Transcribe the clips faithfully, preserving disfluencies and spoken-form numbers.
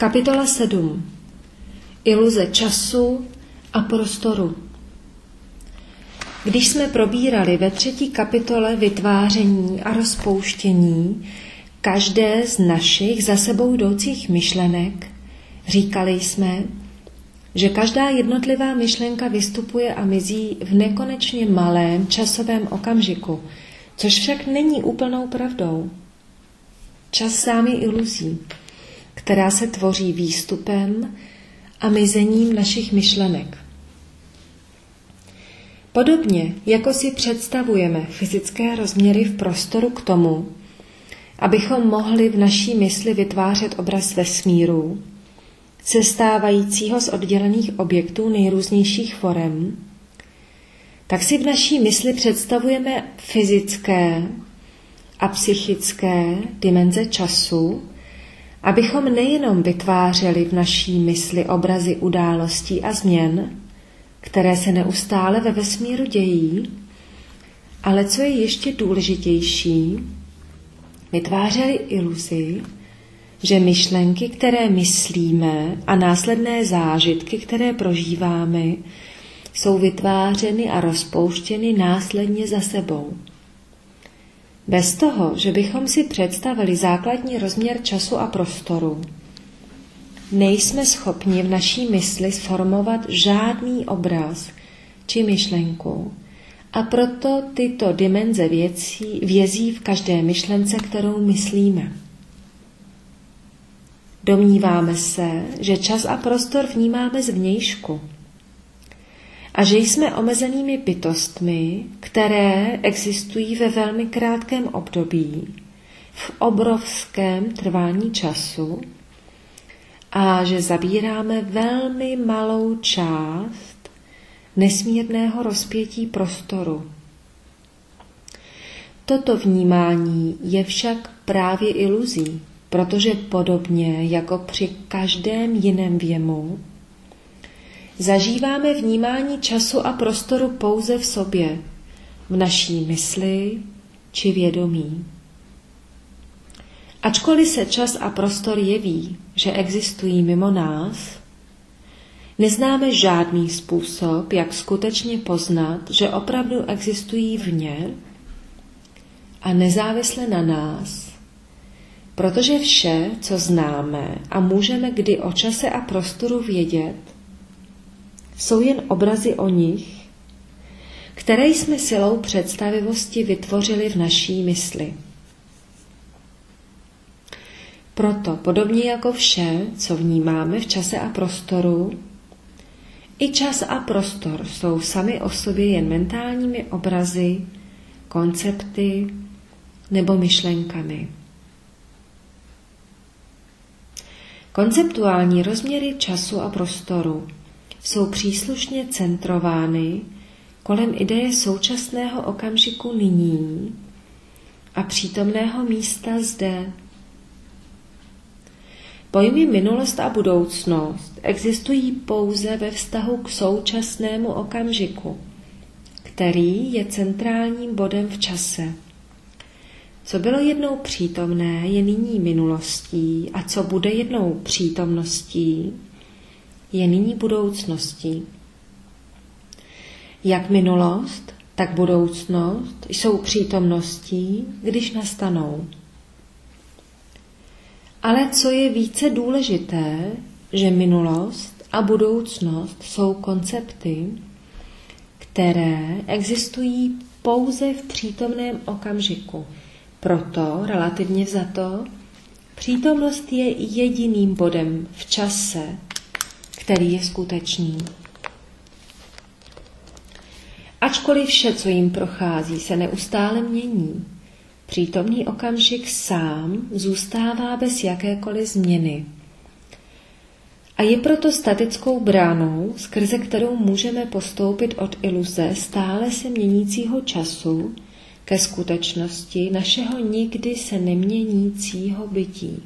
Kapitola sedm. Iluze času a prostoru. Když jsme probírali ve třetí kapitole vytváření a rozpouštění každé z našich za sebou jdoucích myšlenek, říkali jsme, že každá jednotlivá myšlenka vystupuje a mizí v nekonečně malém časovém okamžiku, což však není úplnou pravdou. Čas sám je iluzí, která se tvoří výstupem a mizením našich myšlenek. Podobně, jako si představujeme fyzické rozměry v prostoru k tomu, abychom mohli v naší mysli vytvářet obraz vesmíru, sestávajícího z oddělených objektů nejrůznějších forem, tak si v naší mysli představujeme fyzické a psychické dimenze času, abychom nejenom vytvářeli v naší mysli obrazy událostí a změn, které se neustále ve vesmíru dějí, ale co je ještě důležitější, vytvářeli iluzi, že myšlenky, které myslíme a následné zážitky, které prožíváme, jsou vytvářeny a rozpouštěny následně za sebou. Bez toho, že bychom si představili základní rozměr času a prostoru, nejsme schopni v naší mysli sformovat žádný obraz či myšlenku a proto tyto dimenze věcí vězí v každé myšlence, kterou myslíme. Domníváme se, že čas a prostor vnímáme zvnějšku a že jsme omezenými bytostmi, které existují ve velmi krátkém období, v obrovském trvání času a že zabíráme velmi malou část nesmírného rozpětí prostoru. Toto vnímání je však právě iluzí, protože podobně jako při každém jiném věmu, zažíváme vnímání času a prostoru pouze v sobě, v naší mysli či vědomí. Ačkoliv se čas a prostor jeví, že existují mimo nás, neznáme žádný způsob, jak skutečně poznat, že opravdu existují vně a nezávisle na nás, protože vše, co známe a můžeme kdy o čase a prostoru vědět, jsou jen obrazy o nich, které jsme silou představivosti vytvořili v naší mysli. Proto, podobně jako vše, co vnímáme v čase a prostoru, i čas a prostor jsou sami o sobě jen mentálními obrazy, koncepty nebo myšlenkami. Konceptuální rozměry času a prostoru jsou příslušně centrovány kolem ideje současného okamžiku nyní a přítomného místa zde. Pojmy minulost a budoucnost existují pouze ve vztahu k současnému okamžiku, který je centrálním bodem v čase. Co bylo jednou přítomné, je nyní minulostí a co bude jednou přítomností, je nyní budoucností. Jak minulost, tak budoucnost jsou přítomností, když nastanou. Ale co je více důležité, že minulost a budoucnost jsou koncepty, které existují pouze v přítomném okamžiku. Proto, relativně vzato, přítomnost je jediným bodem v čase, který je skutečný. Ačkoliv vše, co jim prochází, se neustále mění, přítomný okamžik sám zůstává bez jakékoliv změny. A je proto statickou bránou, skrze kterou můžeme postoupit od iluze stále se měnícího času ke skutečnosti našeho nikdy se neměnícího bytí.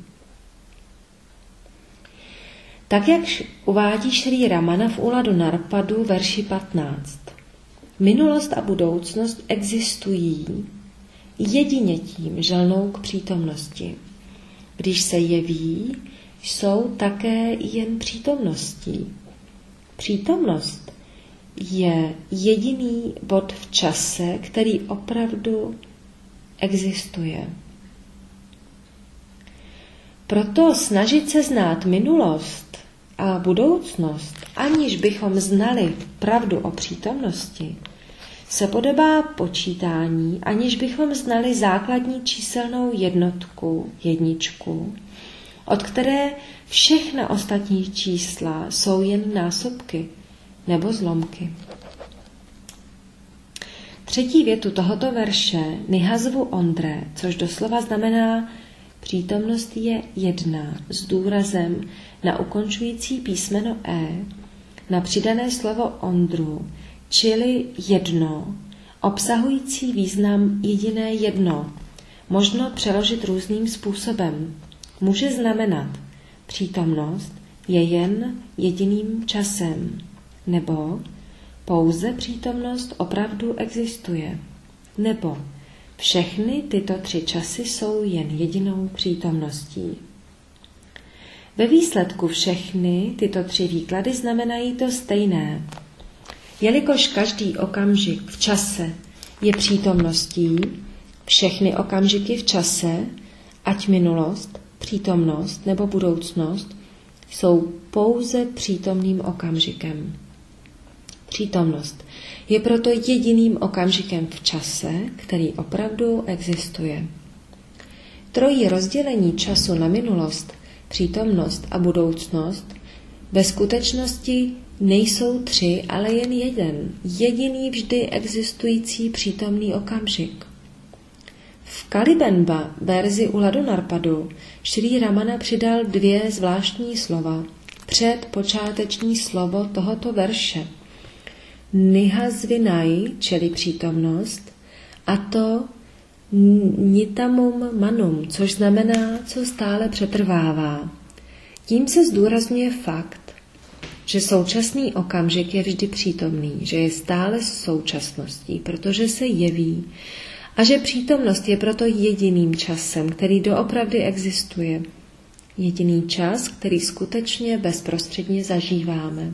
Tak jak uvádí Šrí Ramana v Úladu Narpadu verši patnáct. Minulost a budoucnost existují jedině tím, že lnou k přítomnosti. Když se jeví, jsou také jen přítomností. Přítomnost je jediný bod v čase, který opravdu existuje. Proto snažit se znát minulost a budoucnost, aniž bychom znali pravdu o přítomnosti, se podobá počítání, aniž bychom znali základní číselnou jednotku, jedničku, od které všechna ostatní čísla jsou jen násobky nebo zlomky. Třetí větu tohoto verše Nihazvu Ondre, což doslova znamená přítomnost je jedna s důrazem na ukončující písmeno E, na přidané slovo Ondru, čili jedno, obsahující význam jediné jedno, možno přeložit různým způsobem. Může znamenat přítomnost je jen jediným časem, nebo pouze přítomnost opravdu existuje, nebo všechny tyto tři časy jsou jen jedinou přítomností. Ve výsledku všechny tyto tři výklady znamenají to stejné. Jelikož každý okamžik v čase je přítomností, všechny okamžiky v čase, ať minulost, přítomnost nebo budoucnost, jsou pouze přítomným okamžikem. Přítomnost je proto jediným okamžikem v čase, který opravdu existuje. Trojí rozdělení času na minulost, přítomnost a budoucnost ve skutečnosti nejsou tři, ale jen jeden, jediný vždy existující přítomný okamžik. V Kalibenba verzi Uladu Narpadu Šrý Ramana přidal dvě zvláštní slova před počáteční slovo tohoto verše. Nihazvinai, čili přítomnost, a to nitamum manum, což znamená, co stále přetrvává. Tím se zdůrazňuje fakt, že současný okamžik je vždy přítomný, že je stále současností, protože se jeví, a že přítomnost je proto jediným časem, který doopravdy existuje. Jediný čas, který skutečně bezprostředně zažíváme.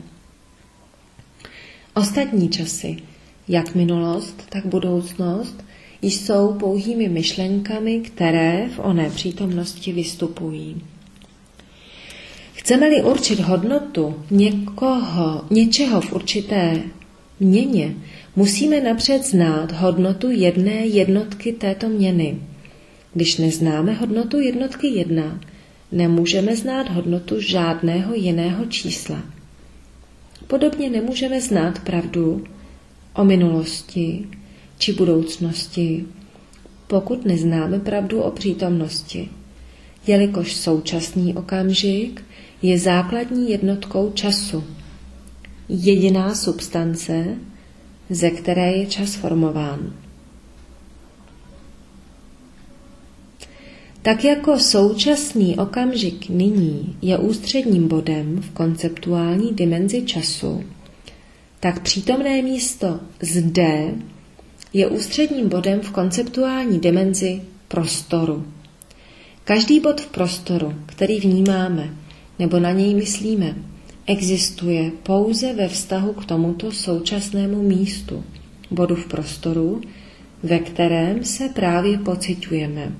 Ostatní časy, jak minulost, tak budoucnost, jsou pouhými myšlenkami, které v oné přítomnosti vystupují. Chceme-li určit hodnotu někoho, něčeho v určité měně, musíme napřed znát hodnotu jedné jednotky této měny. Když neznáme hodnotu jednotky jedna, nemůžeme znát hodnotu žádného jiného čísla. Podobně nemůžeme znát pravdu o minulosti či budoucnosti, pokud neznáme pravdu o přítomnosti, jelikož současný okamžik je základní jednotkou času, jediná substance, ze které je čas formován. Tak jako současný okamžik nyní je ústředním bodem v konceptuální dimenzi času, tak přítomné místo zde je ústředním bodem v konceptuální dimenzi prostoru. Každý bod v prostoru, který vnímáme nebo na něj myslíme, existuje pouze ve vztahu k tomuto současnému místu, bodu v prostoru, ve kterém se právě pociťujeme.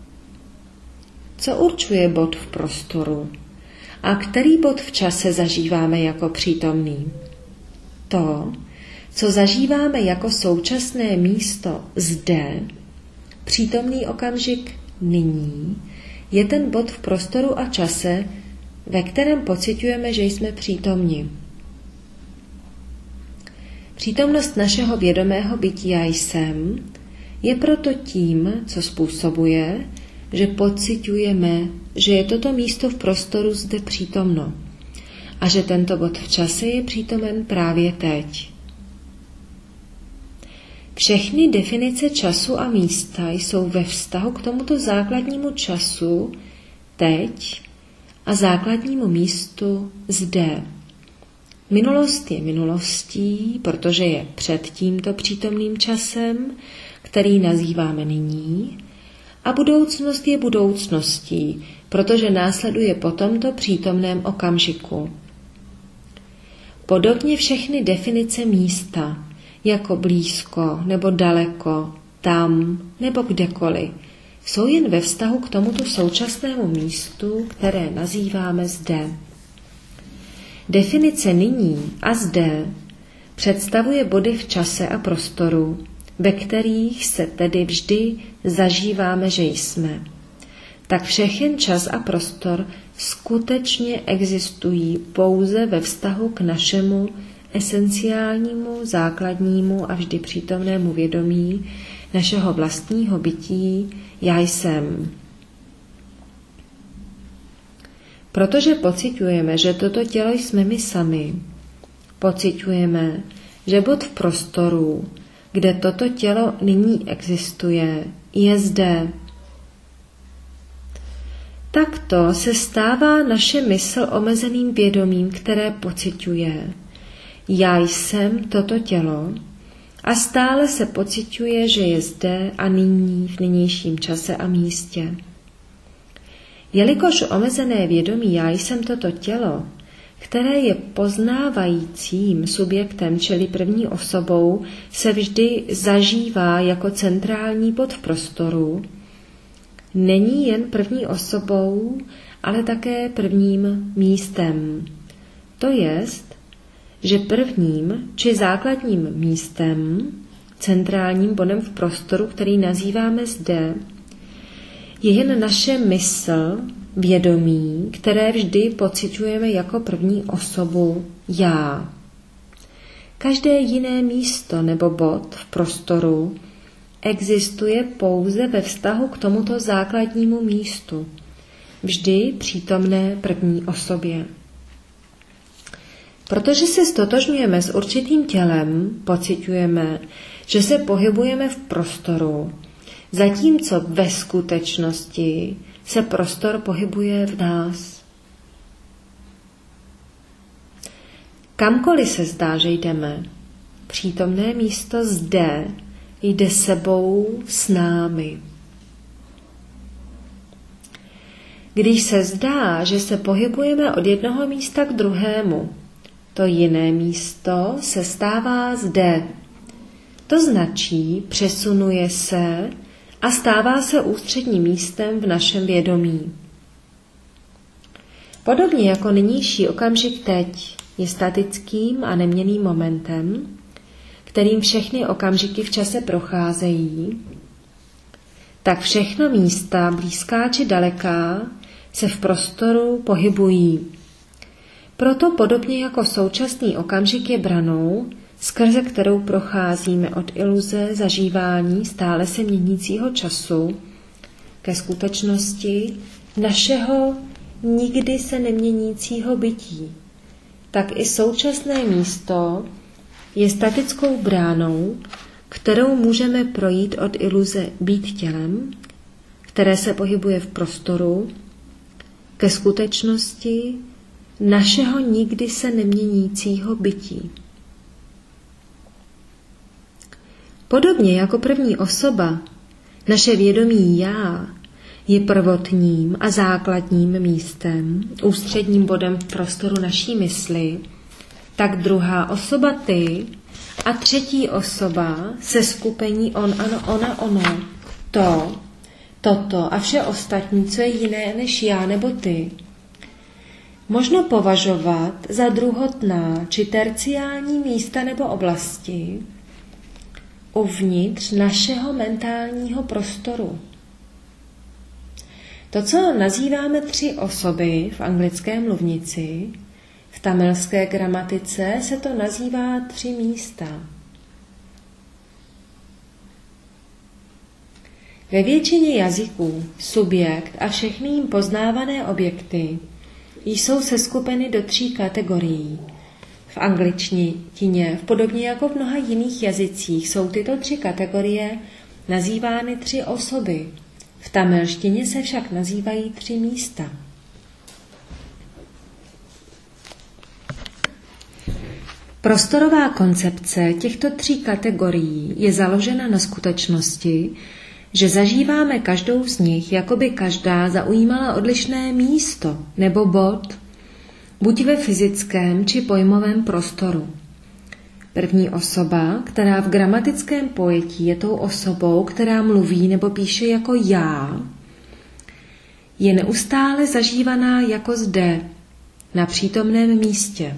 Co určuje bod v prostoru a který bod v čase zažíváme jako přítomný? To, co zažíváme jako současné místo zde, přítomný okamžik nyní, je ten bod v prostoru a čase, ve kterém pociťujeme, že jsme přítomni. Přítomnost našeho vědomého bytí já jsem je proto tím, co způsobuje, že pociťujeme, že je toto místo v prostoru zde přítomno a že tento bod v čase je přítomen právě teď. Všechny definice času a místa jsou ve vztahu k tomuto základnímu času teď a základnímu místu zde. Minulost je minulostí, protože je před tímto přítomným časem, který nazýváme nyní, a budoucnost je budoucností, protože následuje po tomto přítomném okamžiku. Podobně všechny definice místa, jako blízko nebo daleko, tam nebo kdekoliv, jsou jen ve vztahu k tomuto současnému místu, které nazýváme zde. Definice nyní a zde představuje body v čase a prostoru, ve kterých se tedy vždy zažíváme, že jsme. Tak všechen čas a prostor skutečně existují pouze ve vztahu k našemu esenciálnímu, základnímu a vždy přítomnému vědomí našeho vlastního bytí já jsem. Protože pociťujeme, že toto tělo jsme my sami, pociťujeme, že bod v prostoru, kde toto tělo nyní existuje, je zde. Takto se stává naše mysl omezeným vědomím, které pociťuje. Já jsem toto tělo a stále se pociťuje, že je zde a nyní v nynějším čase a místě. Jelikož omezené vědomí já jsem toto tělo, které je poznávajícím subjektem, čili první osobou, se vždy zažívá jako centrální bod v prostoru, není jen první osobou, ale také prvním místem. To jest, že prvním či základním místem, centrálním bodem v prostoru, který nazýváme zde, je jen naše mysl, vědomí, které vždy pociťujeme jako první osobu já. Každé jiné místo nebo bod v prostoru existuje pouze ve vztahu k tomuto základnímu místu, vždy přítomné první osobě. Protože se stotožňujeme s určitým tělem, pociťujeme, že se pohybujeme v prostoru, zatímco ve skutečnosti se prostor pohybuje v nás. Kamkoliv se zdá, že jdeme, přítomné místo zde jde sebou s námi. Když se zdá, že se pohybujeme od jednoho místa k druhému, to jiné místo se stává zde. To značí, přesunuje se a stává se ústředním místem v našem vědomí. Podobně jako nynější okamžik teď je statickým a neměnným momentem, kterým všechny okamžiky v čase procházejí, tak všechna místa, blízká či daleká, se v prostoru pohybují. Proto podobně jako současný okamžik je branou, skrze kterou procházíme od iluze zažívání stále se měnícího času ke skutečnosti našeho nikdy se neměnícího bytí, tak i současné místo je statickou bránou, kterou můžeme projít od iluze být tělem, které se pohybuje v prostoru, ke skutečnosti našeho nikdy se neměnícího bytí. Podobně jako první osoba, naše vědomí já je prvotním a základním místem, ústředním bodem v prostoru naší mysli, tak druhá osoba ty a třetí osoba se skupení on, ano, ona, ono, to, toto a vše ostatní, co je jiné než já nebo ty, možno považovat za druhotná či terciální místa nebo oblasti uvnitř našeho mentálního prostoru. To, co nazýváme tři osoby v anglické mluvnici, v tamilské gramatice se to nazývá tři místa. Ve většině jazyků subjekt a všechny jim poznávané objekty jsou seskupeny do tří kategorií. V angličtině, podobně jako v mnoha jiných jazycích, jsou tyto tři kategorie nazývány tři osoby. V tamilštině se však nazývají tři místa. Prostorová koncepce těchto tří kategorií je založena na skutečnosti, že zažíváme každou z nich, jako by každá zaujímala odlišné místo nebo bod, buď ve fyzickém či pojmovém prostoru. První osoba, která v gramatickém pojetí je tou osobou, která mluví nebo píše jako já, je neustále zažívaná jako zde, na přítomném místě.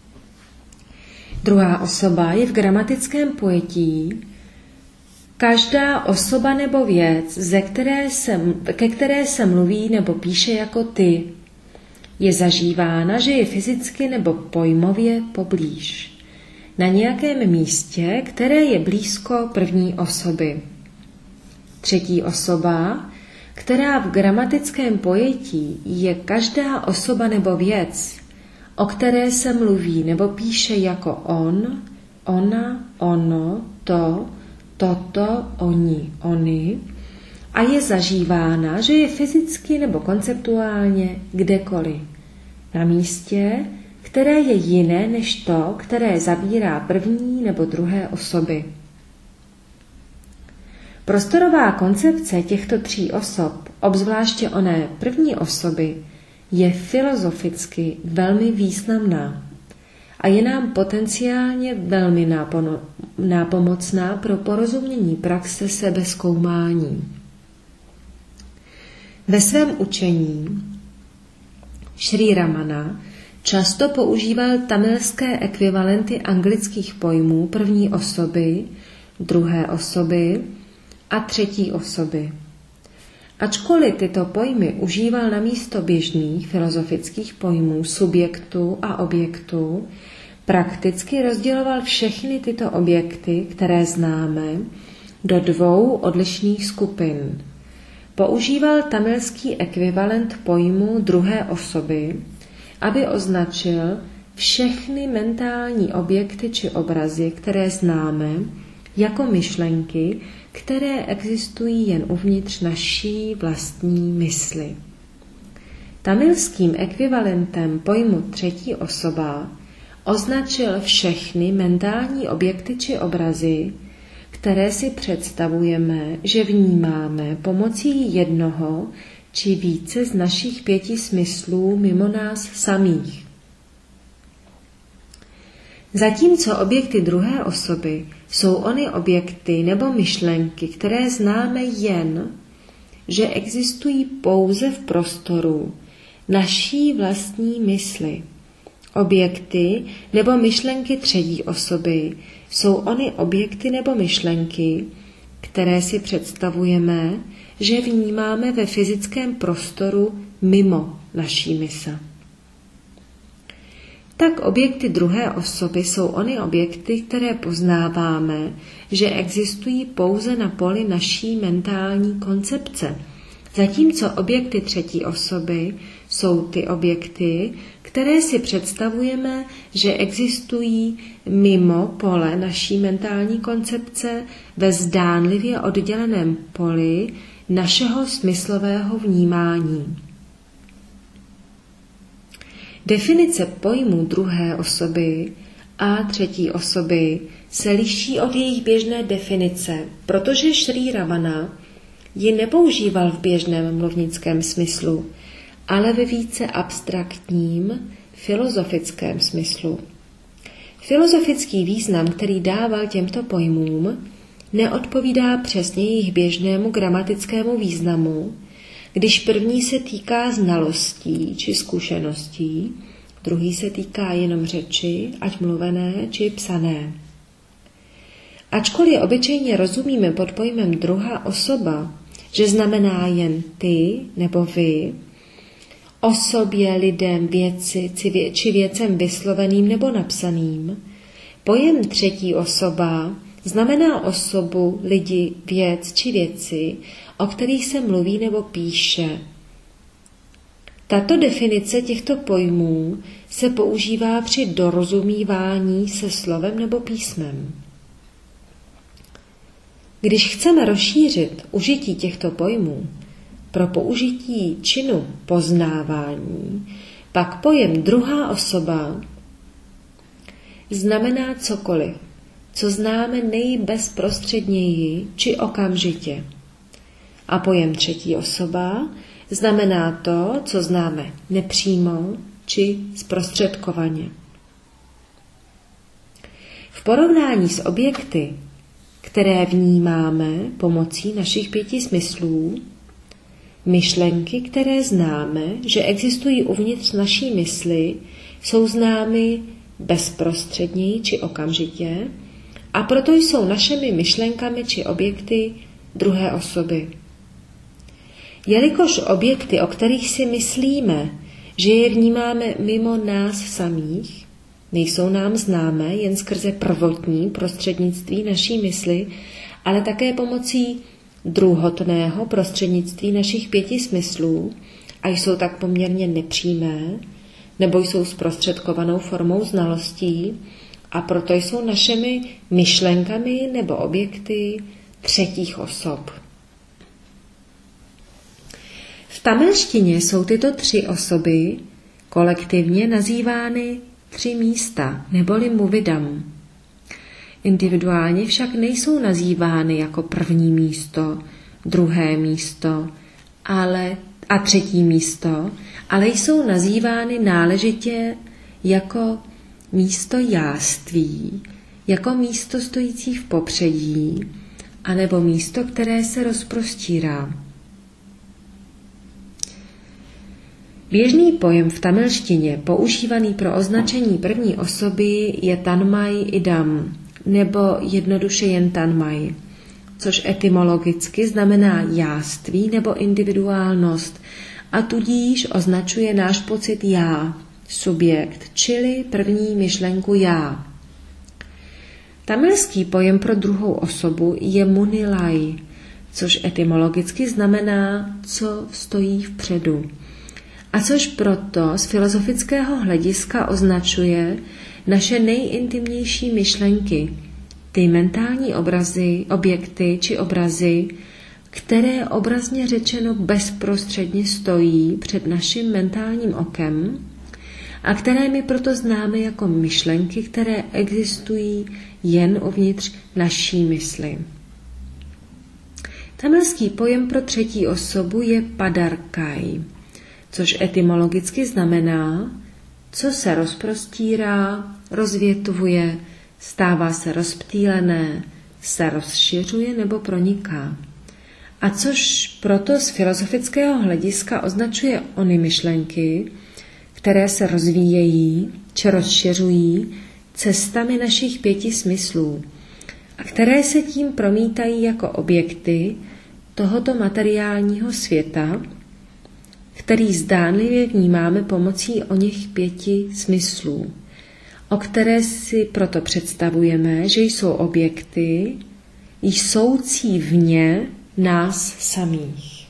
Druhá osoba je v gramatickém pojetí každá osoba nebo věc, ze které se, ke které se mluví nebo píše jako ty. Je zažívána, že je fyzicky nebo pojmově poblíž. Na nějakém místě, které je blízko první osoby. Třetí osoba, která v gramatickém pojetí je každá osoba nebo věc, o které se mluví nebo píše jako on, ona, ono, to, toto, oni, oni, a je zažívána, že je fyzicky nebo konceptuálně kdekoliv. Na místě, které je jiné než to, které zabírá první nebo druhé osoby. Prostorová koncepce těchto tří osob, obzvláště oné první osoby, je filozoficky velmi významná a je nám potenciálně velmi nápono, nápomocná pro porozumění praxe sebezkoumání. Ve svém učení Srí Ramana často používal tamilské ekvivalenty anglických pojmů první osoby, druhé osoby a třetí osoby. Ačkoliv tyto pojmy užíval na místo běžných filozofických pojmů subjektu a objektu, prakticky rozděloval všechny tyto objekty, které známe, do dvou odlišných skupin. Používal tamilský ekvivalent pojmu druhé osoby, aby označil všechny mentální objekty či obrazy, které známe, jako myšlenky, které existují jen uvnitř naší vlastní mysli. Tamilským ekvivalentem pojmu třetí osoba označil všechny mentální objekty či obrazy, které si představujeme, že vnímáme pomocí jednoho či více z našich pěti smyslů mimo nás samých. Zatímco objekty druhé osoby jsou ony objekty nebo myšlenky, které známe jen, že existují pouze v prostoru naší vlastní mysli. Objekty nebo myšlenky třetí osoby jsou ony objekty nebo myšlenky, které si představujeme, že vnímáme ve fyzickém prostoru mimo naší mysl. Tak objekty druhé osoby jsou ony objekty, které poznáváme, že existují pouze na poli naší mentální koncepce. Zatímco objekty třetí osoby jsou ty objekty, které si představujeme, že existují mimo pole naší mentální koncepce ve zdánlivě odděleném poli našeho smyslového vnímání. Definice pojmů druhé osoby a třetí osoby se liší od jejich běžné definice, protože Srí Ramana ji nepoužíval v běžném mluvnickém smyslu, ale ve více abstraktním filozofickém smyslu. Filozofický význam, který dával těmto pojmům, neodpovídá přesně jejich běžnému gramatickému významu, když první se týká znalostí či zkušeností, druhý se týká jenom řeči, ať mluvené či psané. Ačkoliv obyčejně rozumíme pod pojmem druhá osoba, že znamená jen ty nebo vy, osobě, lidem, věci či věcem vysloveným nebo napsaným, pojem třetí osoba znamená osobu, lidi, věc či věci, o kterých se mluví nebo píše. Tato definice těchto pojmů se používá při dorozumívání se slovem nebo písmem. Když chceme rozšířit užití těchto pojmů pro použití činu poznávání, pak pojem druhá osoba znamená cokoliv, co známe nejbezprostředněji či okamžitě. A pojem třetí osoba znamená to, co známe nepřímo či zprostředkovaně. V porovnání s objekty, které vnímáme pomocí našich pěti smyslů, myšlenky, které známe, že existují uvnitř naší mysli, jsou známy bezprostředněji či okamžitě a proto jsou našimi myšlenkami či objekty druhé osoby. Jelikož objekty, o kterých si myslíme, že je vnímáme mimo nás samých, nejsou nám známé jen skrze prvotní prostřednictví naší mysli, ale také pomocí druhotného prostřednictví našich pěti smyslů a jsou tak poměrně nepřímé, nebo jsou zprostředkovanou formou znalostí a proto jsou našimi myšlenkami nebo objekty třetích osob. V tamilštině jsou tyto tři osoby kolektivně nazývány tři místa, neboli muvidam. Individuálně však nejsou nazývány jako první místo, druhé místo ale, a třetí místo, ale jsou nazývány náležitě jako místo jáství, jako místo stojící v popředí, anebo místo, které se rozprostírá. Běžný pojem v tamilštině používaný pro označení první osoby je tanmai idam, nebo jednoduše jen tanmai, což etymologicky znamená jáství nebo individuálnost a tudíž označuje náš pocit já, subjekt, čili první myšlenku já. Tamilský pojem pro druhou osobu je munilai, což etymologicky znamená, co stojí vpředu. A což proto z filozofického hlediska označuje naše nejintimnější myšlenky, ty mentální obrazy, objekty či obrazy, které obrazně řečeno bezprostředně stojí před naším mentálním okem a které my proto známe jako myšlenky, které existují jen uvnitř naší mysli. Tamilský pojem pro třetí osobu je padarkai, což etymologicky znamená, co se rozprostírá, rozvětvuje, stává se rozptýlené, se rozšiřuje nebo proniká. A což proto z filozofického hlediska označuje ony myšlenky, které se rozvíjejí či rozšiřují cestami našich pěti smyslů a které se tím promítají jako objekty tohoto materiálního světa, který zdánlivě vnímáme pomocí oněch pěti smyslů, o které si proto představujeme, že jsou objekty, jsoucí vně nás samých.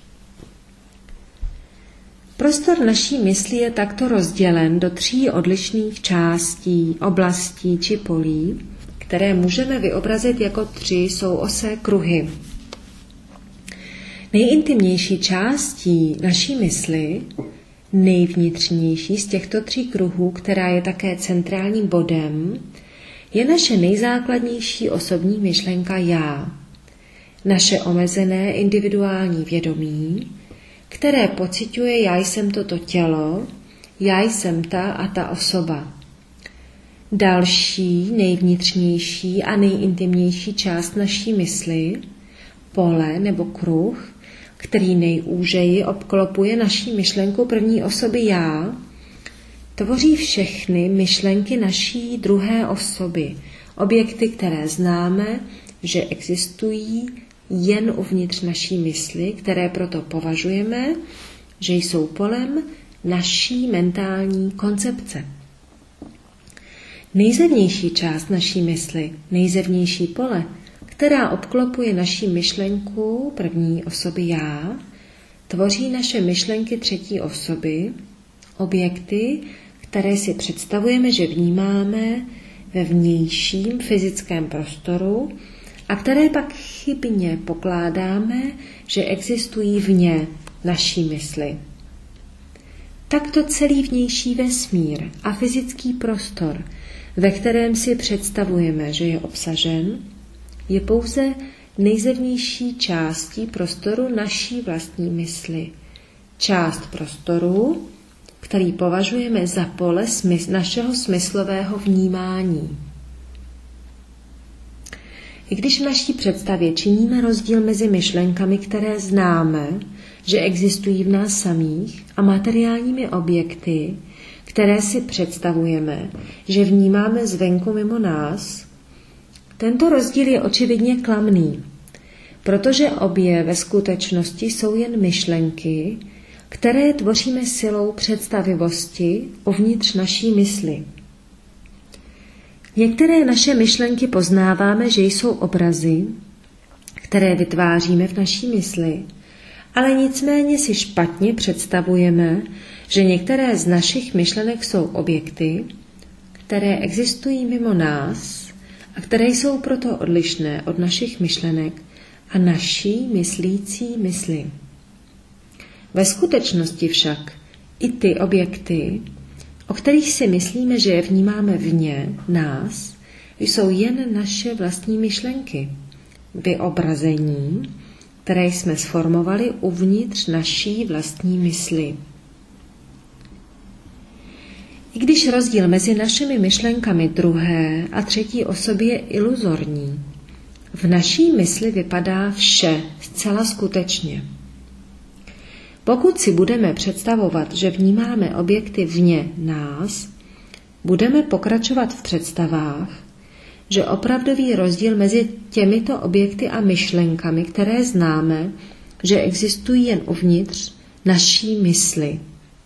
Prostor naší mysli je takto rozdělen do tří odlišných částí, oblastí či polí, které můžeme vyobrazit jako tři souosé kruhy. Nejintimnější částí naší mysli, nejvnitřnější z těchto tří kruhů, která je také centrálním bodem, je naše nejzákladnější osobní myšlenka já, naše omezené individuální vědomí, které pociťuje já jsem toto tělo, já jsem ta a ta osoba. Další, nejvnitřnější a nejintimnější část naší mysli, pole nebo kruh, který nejúžeji obklopuje naší myšlenku první osoby já, tvoří všechny myšlenky naší druhé osoby, objekty, které známe, že existují jen uvnitř naší mysli, které proto považujeme, že jsou polem naší mentální koncepce. Nejzevnější část naší mysli, nejzevnější pole, která obklopuje naší myšlenku první osoby já, tvoří naše myšlenky třetí osoby, objekty, které si představujeme, že vnímáme ve vnějším fyzickém prostoru a které pak chybně pokládáme, že existují vně naší mysli. Takto celý vnější vesmír a fyzický prostor, ve kterém si představujeme, že je obsažen, je pouze nejzevnější částí prostoru naší vlastní mysli. Část prostoru, který považujeme za pole smysl, našeho smyslového vnímání. I když v naší představě činíme rozdíl mezi myšlenkami, které známe, že existují v nás samých, a materiálními objekty, které si představujeme, že vnímáme zvenku mimo nás, tento rozdíl je očividně klamný, protože obě ve skutečnosti jsou jen myšlenky, které tvoříme silou představivosti uvnitř naší mysli. Některé naše myšlenky poznáváme, že jsou obrazy, které vytváříme v naší mysli, ale nicméně si špatně představujeme, že některé z našich myšlenek jsou objekty, které existují mimo nás a které jsou proto odlišné od našich myšlenek a naší myslící mysli. Ve skutečnosti však i ty objekty, o kterých si myslíme, že je vnímáme vně nás, jsou jen naše vlastní myšlenky, vyobrazení, které jsme sformovali uvnitř naší vlastní mysli. I když rozdíl mezi našimi myšlenkami druhé a třetí osoby je iluzorní, v naší mysli vypadá vše zcela skutečně. Pokud si budeme představovat, že vnímáme objekty vně nás, budeme pokračovat v představách, že opravdový rozdíl mezi těmito objekty a myšlenkami, které známe, že existují jen uvnitř naší mysli.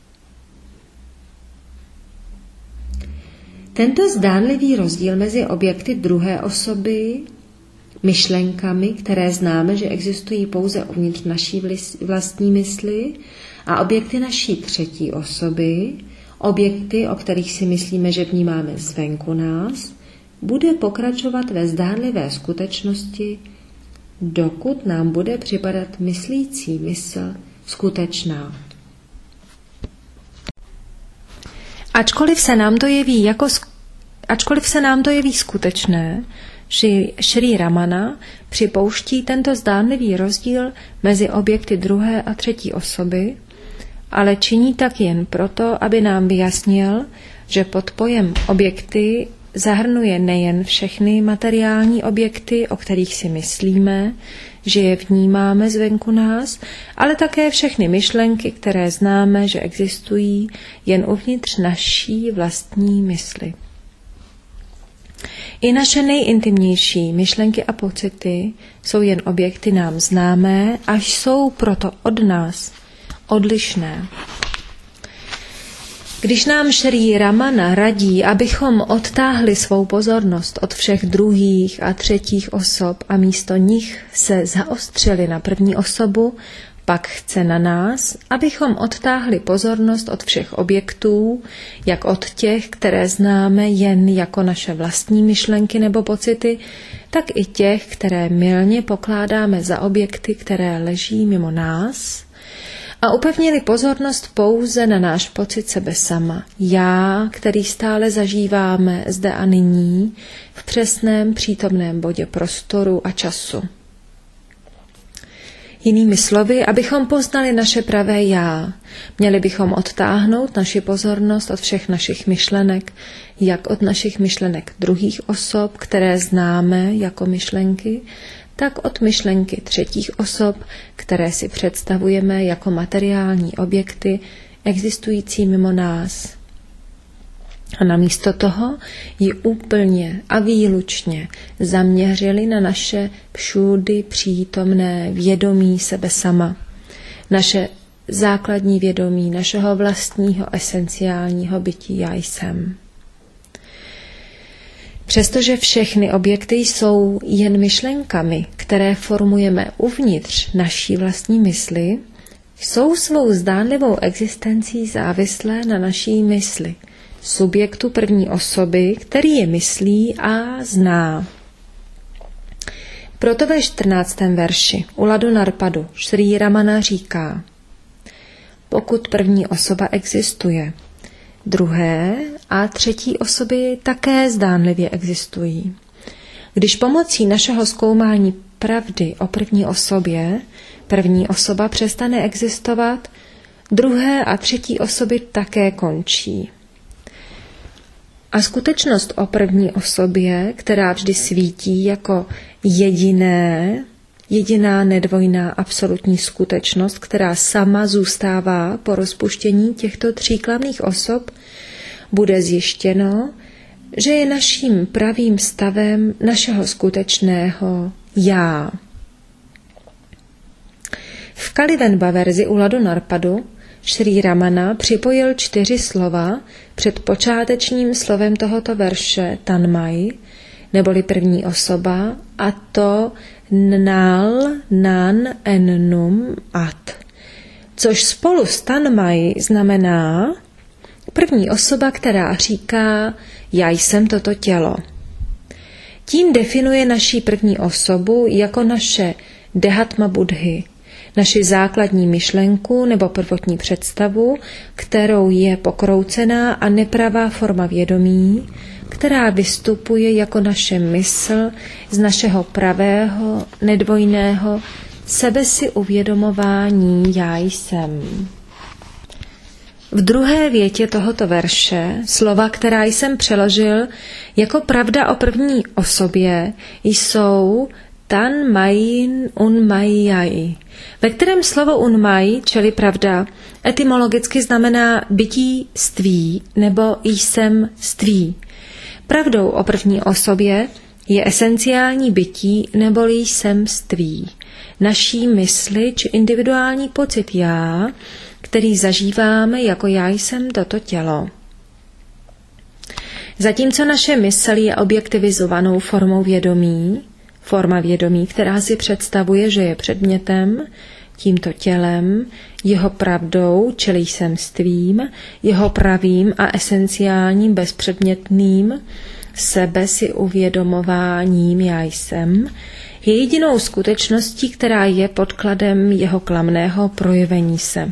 Tento zdánlivý rozdíl mezi objekty druhé osoby, myšlenkami, které známe, že existují pouze uvnitř naší vlastní mysli, a objekty naší třetí osoby, objekty, o kterých si myslíme, že vnímáme zvenku nás, bude pokračovat ve zdánlivé skutečnosti, dokud nám bude připadat myslící mysl skutečná. Ačkoliv se nám to jeví jako, ačkoliv se nám to jeví skutečné, Šrí Ramana připouští tento zdánlivý rozdíl mezi objekty druhé a třetí osoby, ale činí tak jen proto, aby nám vyjasnil, že pod pojem objekty zahrnuje nejen všechny materiální objekty, o kterých si myslíme, že je vnímáme zvenku nás, ale také všechny myšlenky, které známe, že existují jen uvnitř naší vlastní mysli. I naše nejintimnější myšlenky a pocity jsou jen objekty nám známé a jsou proto od nás odlišné. Když nám Šrí Ramana radí, abychom odtáhli svou pozornost od všech druhých a třetích osob a místo nich se zaostřili na první osobu, pak chce na nás, abychom odtáhli pozornost od všech objektů, jak od těch, které známe jen jako naše vlastní myšlenky nebo pocity, tak i těch, které mylně pokládáme za objekty, které leží mimo nás, a upevnili pozornost pouze na náš pocit sebe sama, já, který stále zažíváme zde a nyní, v přesném přítomném bodě prostoru a času. Jinými slovy, abychom poznali naše pravé já, měli bychom odtáhnout naši pozornost od všech našich myšlenek, jak od našich myšlenek druhých osob, které známe jako myšlenky, tak od myšlenky třetích osob, které si představujeme jako materiální objekty existující mimo nás. A namísto toho ji úplně a výlučně zaměřili na naše všudy přítomné vědomí sebe sama, naše základní vědomí našeho vlastního esenciálního bytí já jsem. Přestože všechny objekty jsou jen myšlenkami, které formujeme uvnitř naší vlastní mysli, jsou svou zdánlivou existencí závislé na naší mysli, subjektu první osoby, který je myslí a zná. Proto ve čtrnáctém verši u Ladu Narpadu Šrí Ramana říká: pokud první osoba existuje, druhé a třetí osoby také zdánlivě existují. Když pomocí našeho zkoumání pravdy o první osobě, první osoba přestane existovat, druhé a třetí osoby také končí. A skutečnost o první osobě, která vždy svítí jako jediné, jediná nedvojná absolutní skutečnost, která sama zůstává po rozpuštění těchto tří klamných osob, bude zjištěno, že je naším pravým stavem našeho skutečného já. V Kalivenba verzi u Ladu Narpadu Šrý Ramana připojil čtyři slova před počátečním slovem tohoto verše Tanmai, neboli první osoba, a to Nnal, Nan, Ennum, At, což spolu s Tanmai znamená první osoba, která říká já jsem toto tělo. Tím definuje naší první osobu jako naše Dehatma Buddhy, naši základní myšlenku nebo prvotní představu, kterou je pokroucená a nepravá forma vědomí, která vystupuje jako naše mysl z našeho pravého, nedvojného, sebe si uvědomování já jsem. V druhé větě tohoto verše slova, která jsem přeložil jako pravda o první osobě, jsou tan mayin unmayai, ve kterém slovo unmai, čili pravda, etymologicky znamená bytí ství nebo jsem ství. Pravdou o první osobě je esenciální bytí neboli jsem ství, naší mysli či individuální pocit já, který zažíváme jako já jsem toto tělo. Zatímco naše mysl je objektivizovanou formou vědomí, forma vědomí, která si představuje, že je předmětem, tímto tělem, jeho pravdou, čili jsemstvím, jeho pravým a esenciálním bezpředmětným sebe si uvědomováním já jsem, je jedinou skutečností, která je podkladem jeho klamného projevení se.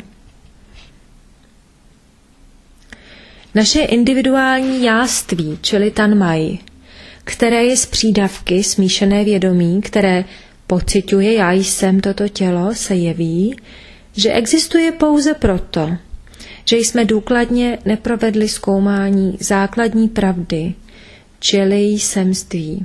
Naše individuální jáství, čili tanmai, které je z přídavky smíšené vědomí, které pociťuje já jsem toto tělo, se jeví, že existuje pouze proto, že jsme důkladně neprovedli zkoumání základní pravdy, čili jsemství.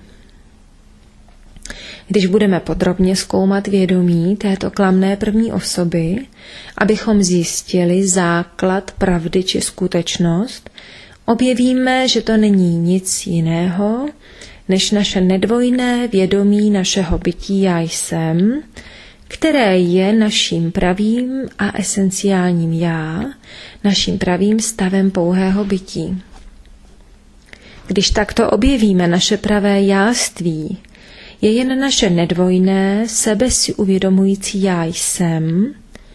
Když budeme podrobně zkoumat vědomí této klamné první osoby, abychom zjistili základ pravdy či skutečnost, objevíme, že to není nic jiného, než naše nedvojné vědomí našeho bytí já jsem, které je naším pravým a esenciálním já, naším pravým stavem pouhého bytí. Když takto objevíme naše pravé jáství, je jen naše nedvojné, sebe si uvědomující já jsem.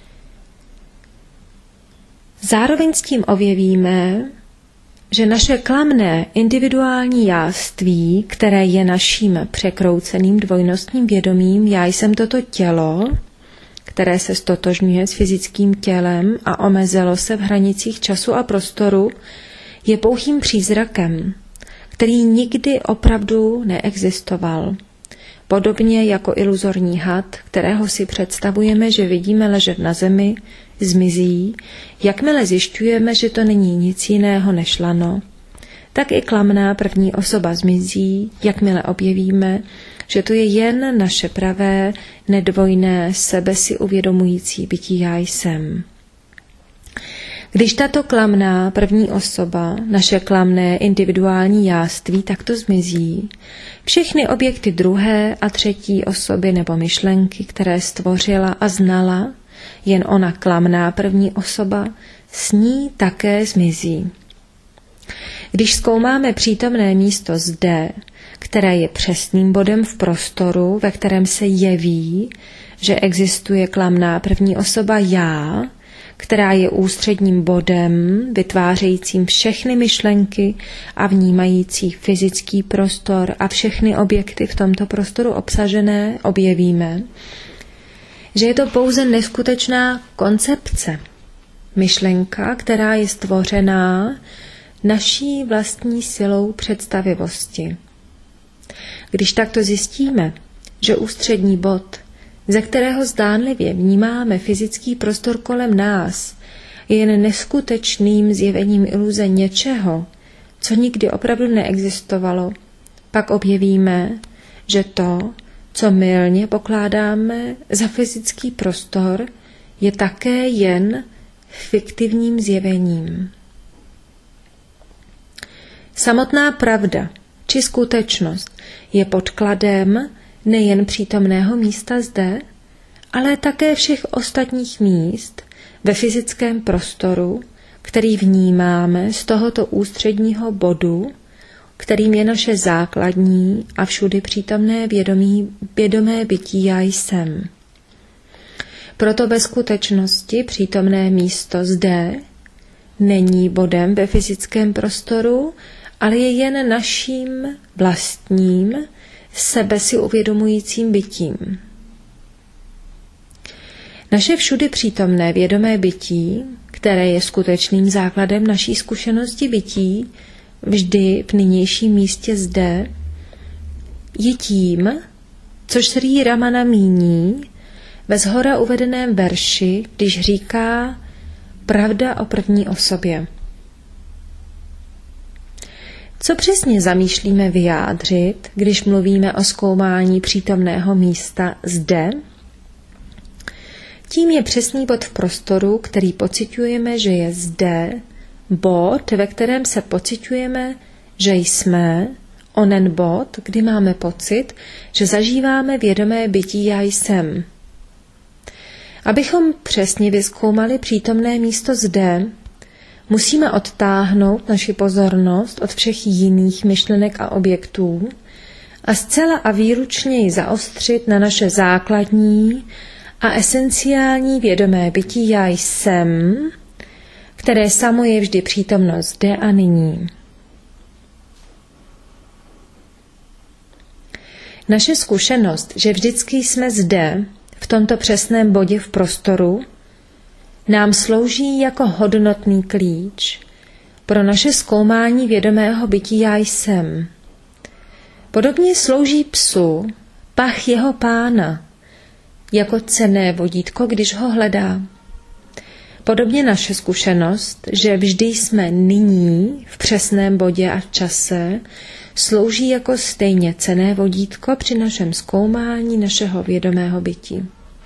Zároveň s tím objevíme, že naše klamné individuální jáství, které je naším překrouceným dvojnostním vědomím, já jsem toto tělo, které se stotožňuje s fyzickým tělem a omezilo se v hranicích času a prostoru, je pouhým přízrakem, který nikdy opravdu neexistoval. Podobně jako iluzorní had, kterého si představujeme, že vidíme ležet na zemi, zmizí, jakmile zjišťujeme, že to není nic jiného než lano, tak i klamná první osoba zmizí, jakmile objevíme, že to je jen naše pravé, nedvojné, sebe si uvědomující bytí já jsem. Když tato klamná první osoba, naše klamné individuální jáství takto zmizí, všechny objekty druhé a třetí osoby nebo myšlenky, které stvořila a znala, jen ona klamná první osoba, s ní také zmizí. Když zkoumáme přítomné místo zde, které je přesným bodem v prostoru, ve kterém se jeví, že existuje klamná první osoba já, která je ústředním bodem, vytvářejícím všechny myšlenky a vnímající fyzický prostor a všechny objekty v tomto prostoru obsažené, objevíme, že je to pouze neskutečná koncepce, myšlenka, která je stvořená naší vlastní silou představivosti. Když takto zjistíme, že ústřední bod, ze kterého zdánlivě vnímáme fyzický prostor kolem nás, je jen neskutečným zjevením iluze něčeho, co nikdy opravdu neexistovalo, pak objevíme, že to, co mylně pokládáme za fyzický prostor, je také jen fiktivním zjevením. Samotná pravda či skutečnost je podkladem nejen přítomného místa zde, ale také všech ostatních míst ve fyzickém prostoru, který vnímáme z tohoto ústředního bodu, kterým je naše základní a všudy přítomné vědomí, vědomé bytí já jsem. Proto ve skutečnosti přítomné místo zde není bodem ve fyzickém prostoru, ale je jen naším vlastním, sebe si uvědomujícím bytím. Naše všudy přítomné vědomé bytí, které je skutečným základem naší zkušenosti bytí, vždy v nynějším místě zde, je tím, což Srí Ramana míní ve shora uvedeném verši, když říká pravda o první osobě. Co přesně zamýšlíme vyjádřit, když mluvíme o zkoumání přítomného místa zde? Tím je přesný bod v prostoru, který pociťujeme, že je zde, bod, ve kterém se pociťujeme, že jsme, onen bod, kdy máme pocit, že zažíváme vědomé bytí já jsem. Abychom přesně vyzkoumali přítomné místo zde, musíme odtáhnout naši pozornost od všech jiných myšlenek a objektů a zcela a výlučně ji zaostřit na naše základní a esenciální vědomé bytí já jsem, které samo je vždy přítomno zde a nyní. Naše zkušenost, že vždycky jsme zde, v tomto přesném bodě v prostoru, nám slouží jako hodnotný klíč pro naše zkoumání vědomého bytí já jsem. Podobně slouží psu pach jeho pána, jako cenné vodítko, když ho hledá. Podobně naše zkušenost, že vždy jsme nyní v přesném bodě a v čase, slouží jako stejně cenné vodítko při našem zkoumání našeho vědomého bytí.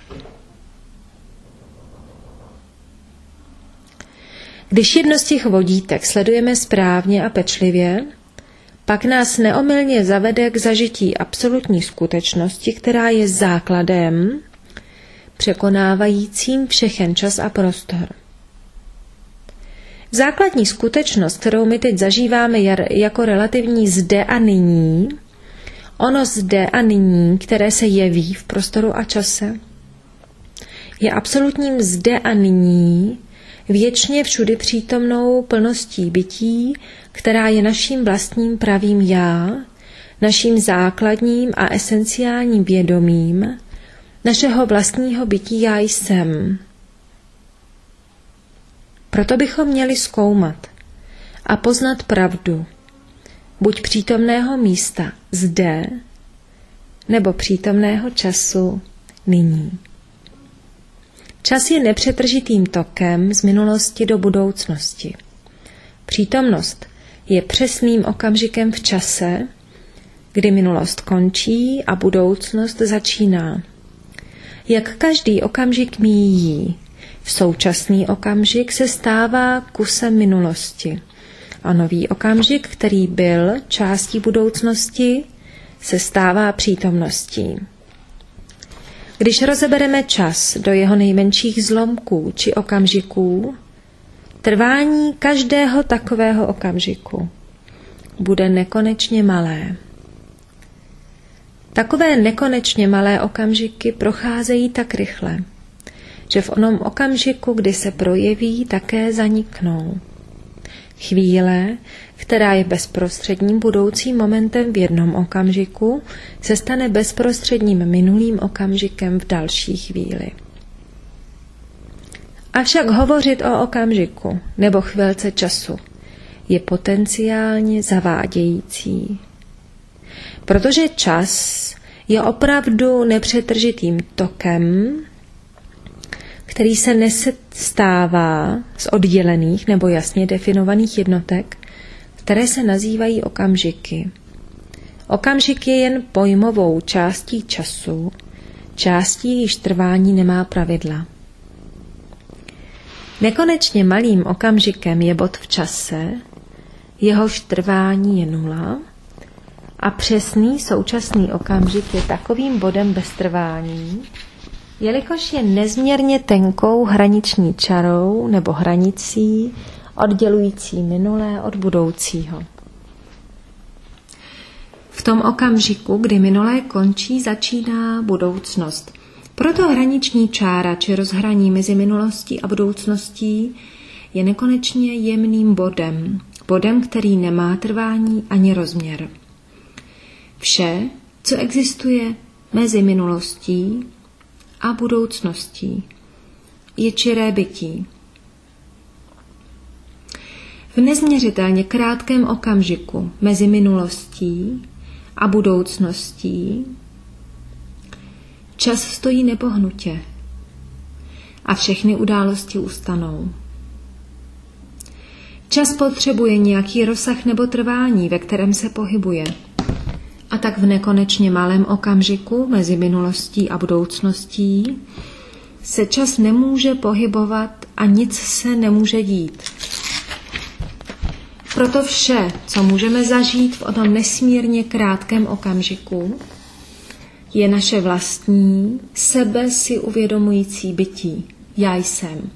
Když jedno z těch vodítek sledujeme správně a pečlivě, pak nás neomylně zavede k zažití absolutní skutečnosti, která je základem, překonávajícím všechen čas a prostor. Základní skutečnost, kterou my teď zažíváme jako relativní zde a nyní, ono zde a nyní, které se jeví v prostoru a čase, je absolutním zde a nyní, věčně všudy přítomnou plností bytí, která je naším vlastním pravým já, naším základním a esenciálním vědomím, našeho vlastního bytí já jsem. Proto bychom měli zkoumat a poznat pravdu, buď přítomného místa zde, nebo přítomného času nyní. Čas je nepřetržitým tokem z minulosti do budoucnosti. Přítomnost je přesným okamžikem v čase, kdy minulost končí a budoucnost začíná. Jak každý okamžik míjí, v současný okamžik se stává kusem minulosti a nový okamžik, který byl částí budoucnosti, se stává přítomností. Když rozebereme čas do jeho nejmenších zlomků či okamžiků, trvání každého takového okamžiku bude nekonečně malé. Takové nekonečně malé okamžiky procházejí tak rychle, že v onom okamžiku, kdy se projeví, také zaniknou. Chvíle, která je bezprostředním budoucím momentem v jednom okamžiku, se stane bezprostředním minulým okamžikem v další chvíli. Avšak hovořit o okamžiku nebo chvilce času je potenciálně zavádějící, protože čas je opravdu nepřetržitým tokem, který se nesestává z oddělených nebo jasně definovaných jednotek, které se nazývají okamžiky. Okamžik je jen pojmovou částí času, částí, jejíž trvání nemá pravidla. Nekonečně malým okamžikem je bod v čase, jehož trvání je nula, a přesný současný okamžik je takovým bodem bez trvání, jelikož je nezměrně tenkou hraniční čarou nebo hranicí oddělující minulé od budoucího. V tom okamžiku, kdy minulé končí, začíná budoucnost. Proto hraniční čára či rozhraní mezi minulostí a budoucností je nekonečně jemným bodem, bodem, který nemá trvání ani rozměr. Vše, co existuje mezi minulostí a budoucností, je čiré bytí. V nezměřitelně krátkém okamžiku mezi minulostí a budoucností čas stojí nepohnutě a všechny události ustanou. Čas potřebuje nějaký rozsah nebo trvání, ve kterém se pohybuje. A tak v nekonečně malém okamžiku mezi minulostí a budoucností se čas nemůže pohybovat a nic se nemůže dít. Proto vše, co můžeme zažít v onom nesmírně krátkém okamžiku, je naše vlastní, sebe si uvědomující bytí. Já jsem.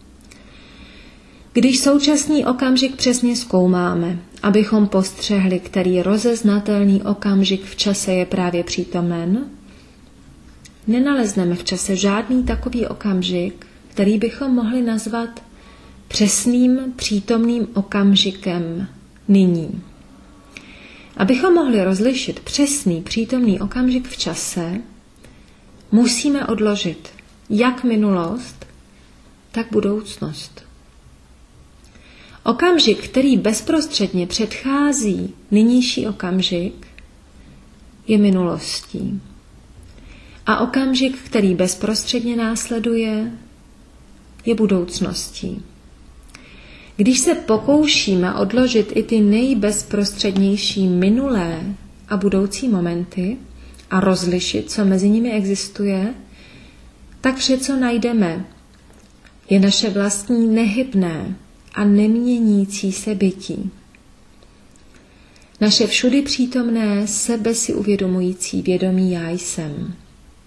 Když současný okamžik přesně zkoumáme, abychom postřehli, který rozeznatelný okamžik v čase je právě přítomen, nenalezneme v čase žádný takový okamžik, který bychom mohli nazvat přesným přítomným okamžikem nyní. Abychom mohli rozlišit přesný přítomný okamžik v čase, musíme odložit jak minulost, tak budoucnost. Okamžik, který bezprostředně předchází nynější okamžik, je minulostí. A okamžik, který bezprostředně následuje, je budoucností. Když se pokoušíme odložit i ty nejbezprostřednější minulé a budoucí momenty a rozlišit, co mezi nimi existuje, tak vše, co najdeme, je naše vlastní nehybné a neměnící se bytí. Naše všudy přítomné sebe si uvědomující vědomí já jsem.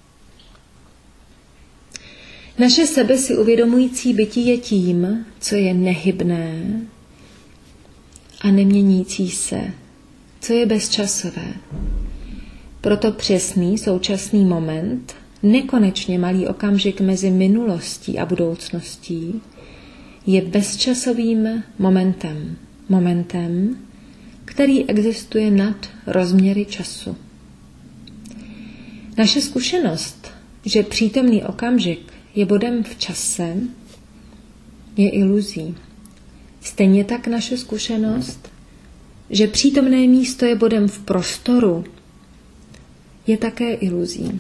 Naše sebe si uvědomující bytí je tím, co je nehybné a neměnící se, co je bezčasové. Proto přesný současný moment, nekonečně malý okamžik mezi minulostí a budoucností, je bezčasovým momentem, momentem, který existuje nad rozměry času. Naše zkušenost, že přítomný okamžik je bodem v čase, je iluzí. Stejně tak naše zkušenost, že přítomné místo je bodem v prostoru, je také iluzí.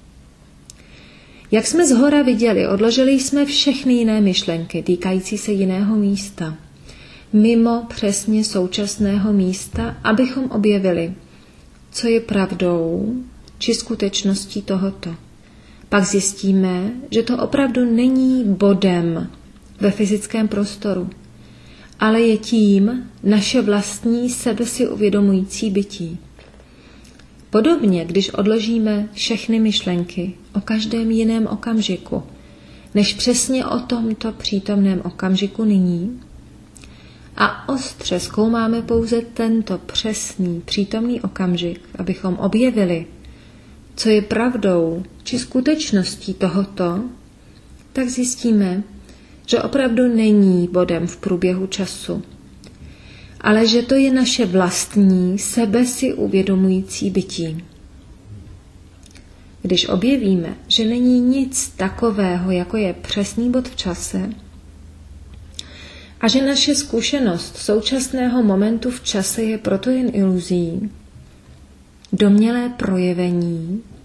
Jak jsme zhora viděli, odložili jsme všechny jiné myšlenky týkající se jiného místa, mimo přesně současného místa, abychom objevili, co je pravdou či skutečností tohoto. Pak zjistíme, že to opravdu není bodem ve fyzickém prostoru, ale je tím naše vlastní sebe si uvědomující bytí. Podobně, když odložíme všechny myšlenky o každém jiném okamžiku, než přesně o tomto přítomném okamžiku nyní, a ostře zkoumáme pouze tento přesný přítomný okamžik, abychom objevili, co je pravdou či skutečností tohoto, tak zjistíme, že opravdu není bodem v průběhu času, ale že to je naše vlastní, sebe si uvědomující bytí. Když objevíme, že není nic takového, jako je přesný bod v čase, a že naše zkušenost současného momentu v čase je proto jen iluzí, domnělé projevení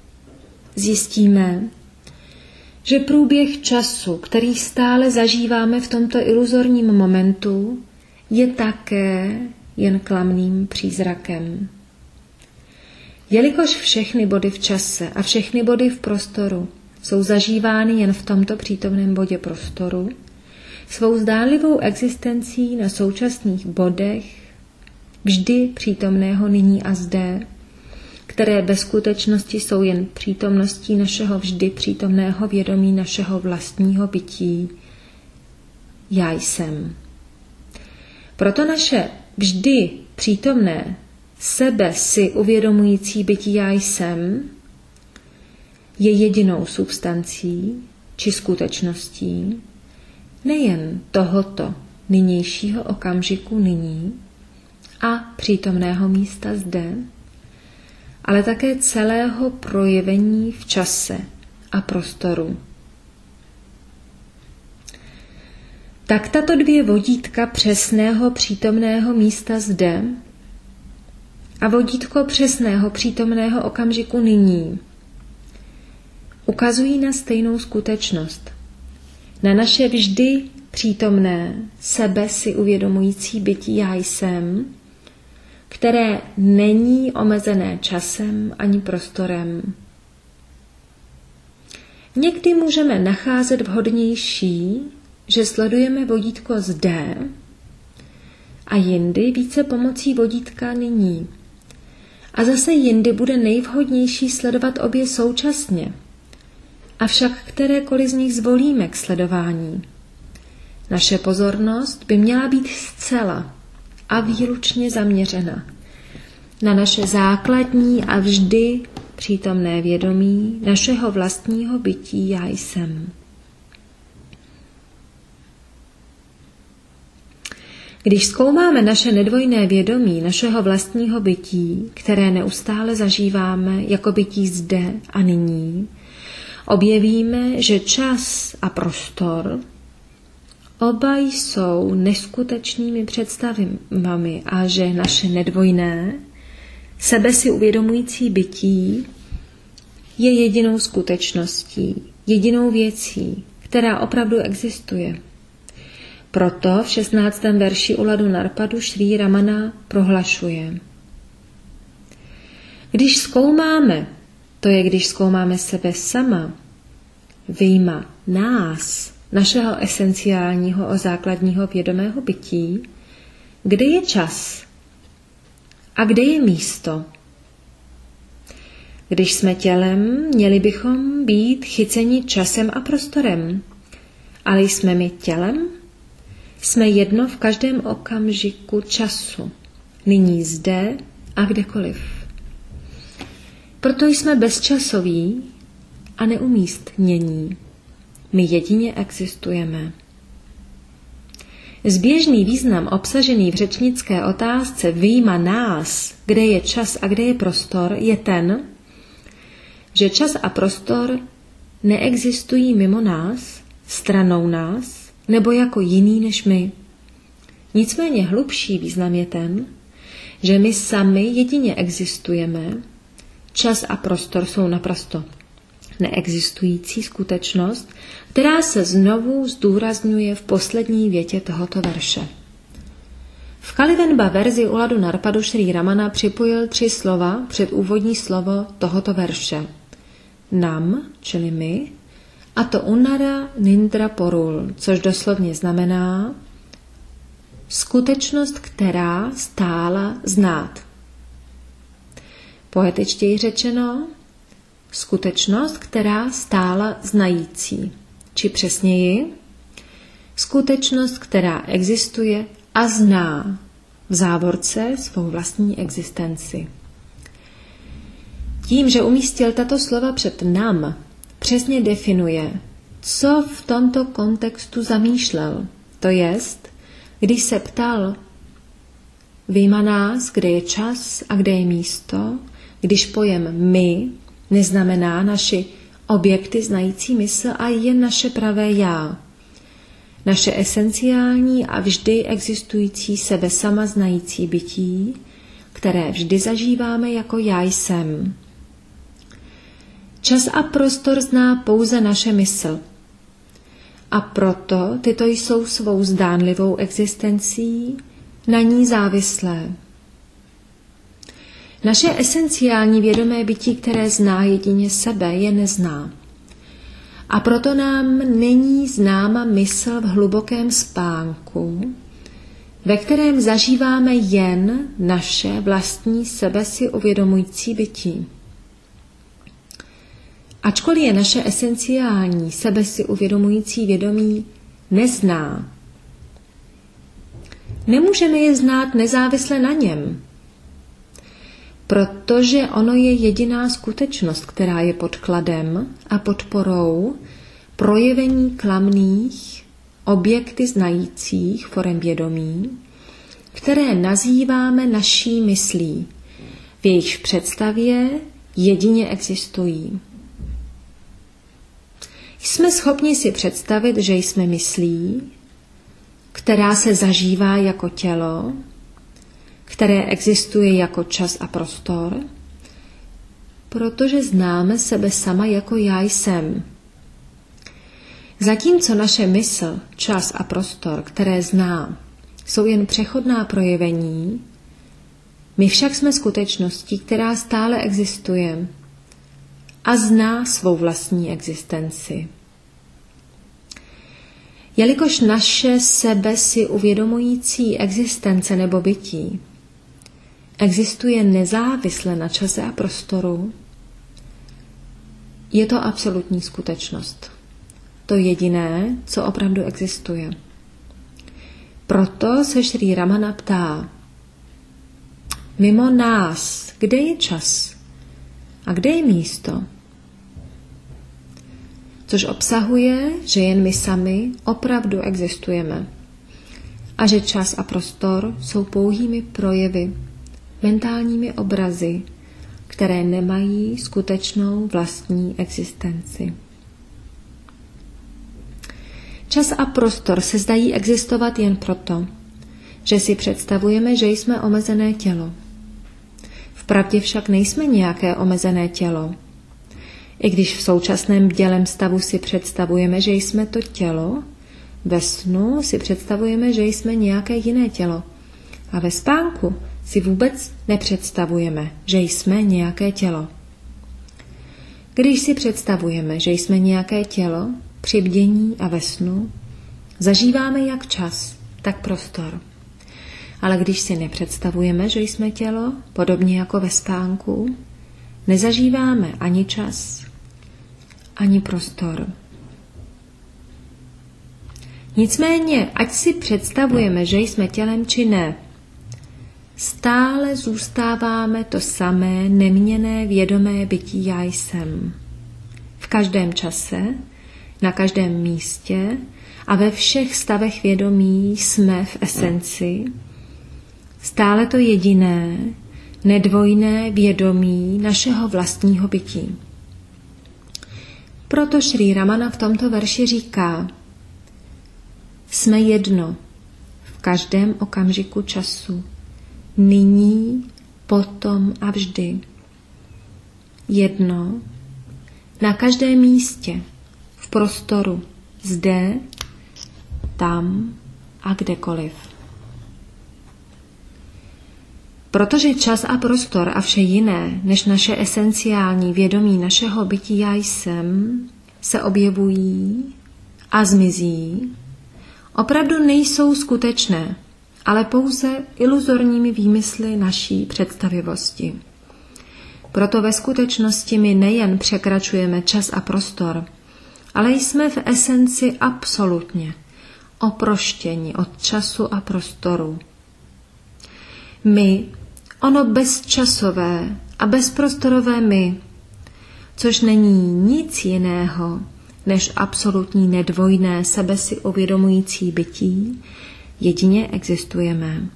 zjistíme, že průběh času, který stále zažíváme v tomto iluzorním momentu, je také jen klamným přízrakem. Jelikož všechny body v čase a všechny body v prostoru jsou zažívány jen v tomto přítomném bodě prostoru, svou zdánlivou existencí na současných bodech vždy přítomného nyní a zde, které ve skutečnosti jsou jen přítomností našeho vždy přítomného vědomí, našeho vlastního bytí, já jsem. Proto naše vždy přítomné sebe si uvědomující bytí já jsem je jedinou substancí či skutečností nejen tohoto nynějšího okamžiku nyní a přítomného místa zde, ale také celého projevení v čase a prostoru. Tak tato dvě vodítka přesného přítomného místa zde a vodítko přesného přítomného okamžiku nyní ukazují na stejnou skutečnost, na naše vždy přítomné sebe si uvědomující bytí já jsem, které není omezené časem ani prostorem. Někdy můžeme nacházet vhodnější, že sledujeme vodítko zde a jindy více pomocí vodítka nyní. A zase jindy bude nejvhodnější sledovat obě současně. Avšak kterékoliv z nich zvolíme k sledování. Naše pozornost by měla být zcela a výlučně zaměřena na naše základní a vždy přítomné vědomí našeho vlastního bytí já jsem. Když zkoumáme naše nedvojné vědomí našeho vlastního bytí, které neustále zažíváme jako bytí zde a nyní, objevíme, že čas a prostor oba jsou neskutečnými představami a že naše nedvojné, sebe si uvědomující bytí je jedinou skutečností, jedinou věcí, která opravdu existuje. Proto v šestnáctém verši u Ladu Narpadu Šrí Ramana prohlašuje: Když zkoumáme, to je když zkoumáme sebe sama, vyjma nás, našeho esenciálního a základního vědomého bytí, kde je čas a kde je místo. Když jsme tělem, měli bychom být chyceni časem a prostorem, ale jsme my tělem? Jsme jedno v každém okamžiku času, nyní zde a kdekoliv. Proto jsme bezčasoví a neumístnění. My jedině existujeme. Zběžný význam obsažený v řečnické otázce vyjma nás, kde je čas a kde je prostor, je ten, že čas a prostor neexistují mimo nás, stranou nás, nebo jako jiný než my. Nicméně hlubší význam je ten, že my sami jedině existujeme, čas a prostor jsou naprosto neexistující skutečnost, která se znovu zdůrazňuje v poslední větě tohoto verše. V Kalivenba verzi u Ladu Narpadu Šrí Ramana připojil tři slova před úvodní slovo tohoto verše. Nam, čili my, a to Unara Nindra Porul, což doslovně znamená skutečnost, která stála znát. Poetičtěji řečeno, skutečnost, která stála znající, či přesněji, skutečnost, která existuje a zná v závorce svou vlastní existenci. Tím, že umístil tato slova před nam, přesně definuje, co v tomto kontextu zamýšlel. To jest, když se ptal, vyjma nás, kde je čas a kde je místo, když pojem my neznamená naši objekty znající mysl a jen naše pravé já. Naše esenciální a vždy existující sebe sama znající bytí, které vždy zažíváme jako já jsem. Čas a prostor zná pouze naše mysl. A proto tyto jsou svou zdánlivou existencí na ní závislé. Naše esenciální vědomé bytí, které zná jedině sebe, je nezná. A proto nám není známa mysl v hlubokém spánku, ve kterém zažíváme jen naše vlastní sebe si uvědomující bytí. Ačkoliv je naše esenciální sebe si uvědomující vědomí nezná, nemůžeme je znát nezávisle na něm, protože ono je jediná skutečnost, která je podkladem a podporou projevení klamných objekty znajících forem vědomí, které nazýváme naší myslí, v jejichž představě jedině existují. Jsme schopni si představit, že jsme myslí, která se zažívá jako tělo, které existuje jako čas a prostor, protože známe sebe sama jako já jsem. Zatímco naše mysl, čas a prostor, které zná, jsou jen přechodná projevení, my však jsme skutečností, která stále existuje a zná svou vlastní existenci. Jelikož naše sebe si uvědomující existence nebo bytí existuje nezávisle na čase a prostoru, je to absolutní skutečnost. To jediné, co opravdu existuje. Proto se Šrý Ramana ptá, mimo nás, kde je čas a kde je místo? Což obsahuje, že jen my sami opravdu existujeme a že čas a prostor jsou pouhými projevy, mentálními obrazy, které nemají skutečnou vlastní existenci. Čas a prostor se zdají existovat jen proto, že si představujeme, že jsme omezené tělo. Vpravdě však nejsme nějaké omezené tělo. I když v současném bdělém stavu si představujeme, že jsme to tělo, ve snu si představujeme, že jsme nějaké jiné tělo. A ve spánku si vůbec nepředstavujeme, že jsme nějaké tělo. Když si představujeme, že jsme nějaké tělo, při bdění a ve snu, zažíváme jak čas, tak prostor. Ale když si nepředstavujeme, že jsme tělo, podobně jako ve spánku, nezažíváme ani čas, ani prostor. Nicméně, ať si představujeme, že jsme tělem či ne, stále zůstáváme to samé neměnné vědomé bytí já jsem. V každém čase, na každém místě a ve všech stavech vědomí jsme v esenci stále to jediné, nedvojné vědomí našeho vlastního bytí. Proto Šrý Ramana v tomto verši říká, jsme jedno v každém okamžiku času, nyní, potom a vždy. Jedno na každém místě, v prostoru, zde, tam a kdekoliv. Protože čas a prostor a vše jiné, než naše esenciální vědomí našeho bytí já jsem, se objevují a zmizí, opravdu nejsou skutečné, ale pouze iluzorními výmysly naší představivosti. Proto ve skutečnosti my nejen překračujeme čas a prostor, ale jsme v esenci absolutně oproštěni od času a prostoru. My, ono bezčasové a bezprostorové my, což není nic jiného než absolutní nedvojné sebe si uvědomující bytí, jedině existujeme.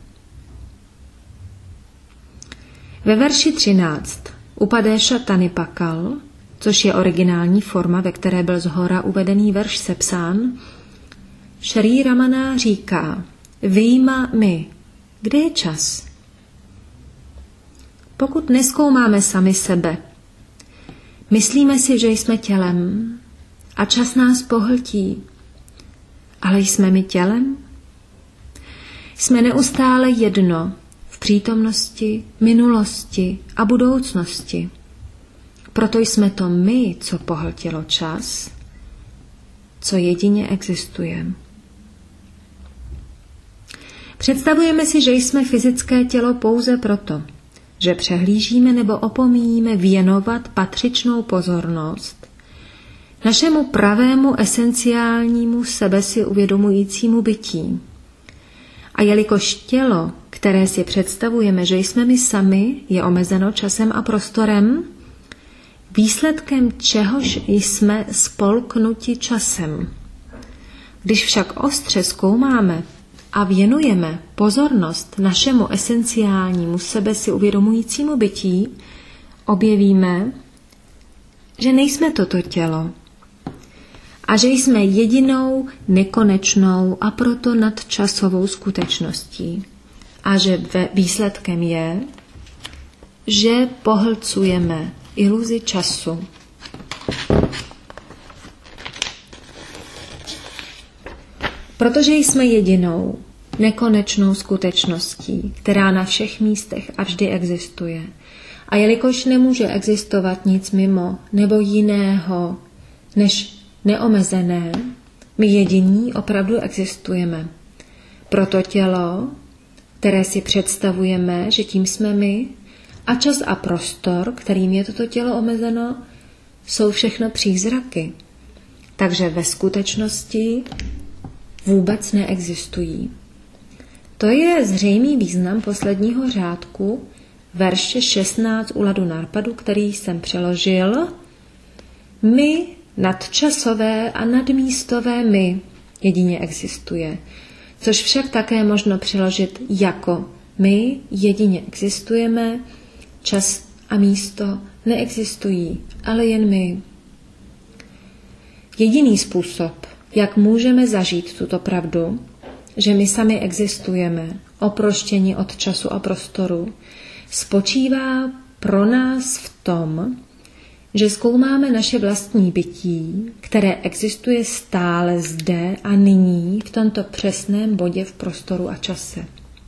Ve verši třináct Upadéša Tanipakal, což je originální forma, ve které byl zhora uvedený verš sepsán, Šrý Ramana říká, vyjma my, kde je čas? Pokud nezkoumáme sami sebe, Myslíme si, že jsme tělem a čas nás pohltí, ale jsme my tělem? Jsme neustále jedno v přítomnosti, minulosti a budoucnosti. Proto jsme to my, co pohltilo čas, co jedině existuje. Představujeme si, že jsme fyzické tělo pouze proto, že přehlížíme nebo opomíjíme věnovat patřičnou pozornost našemu pravému esenciálnímu sebe si uvědomujícímu bytí. A jelikož tělo, které si představujeme, že jsme my sami, je omezeno časem a prostorem, výsledkem čehož jsme spolknuti časem. Když však ostře zkoumáme a věnujeme pozornost našemu esenciálnímu sebe si uvědomujícímu bytí, objevíme, že nejsme toto tělo a že jsme jedinou, nekonečnou a proto nadčasovou skutečností. A že výsledkem je, že pohlcujeme iluzi času. Protože jsme jedinou, nekonečnou skutečností, která na všech místech a vždy existuje. A jelikož nemůže existovat nic mimo nebo jiného než neomezené, my jediní opravdu existujeme. Proto tělo, které si představujeme, že tím jsme my, a čas a prostor, kterým je toto tělo omezeno, jsou všechno přízraky. Takže ve skutečnosti vůbec neexistují. To je zřejmý význam posledního řádku verše šestnáct u Ladu Narpadu, který jsem přeložil. My, nadčasové a nadmístové my, jedině existuje. Což však také možno přeložit jako my jedině existujeme, čas a místo neexistují, ale jen my. Jediný způsob, jak můžeme zažít tuto pravdu, že my sami existujeme, oproštěni od času a prostoru, spočívá pro nás v tom, že zkoumáme naše vlastní bytí, které existuje stále zde a nyní v tomto přesném bodě v prostoru a čase.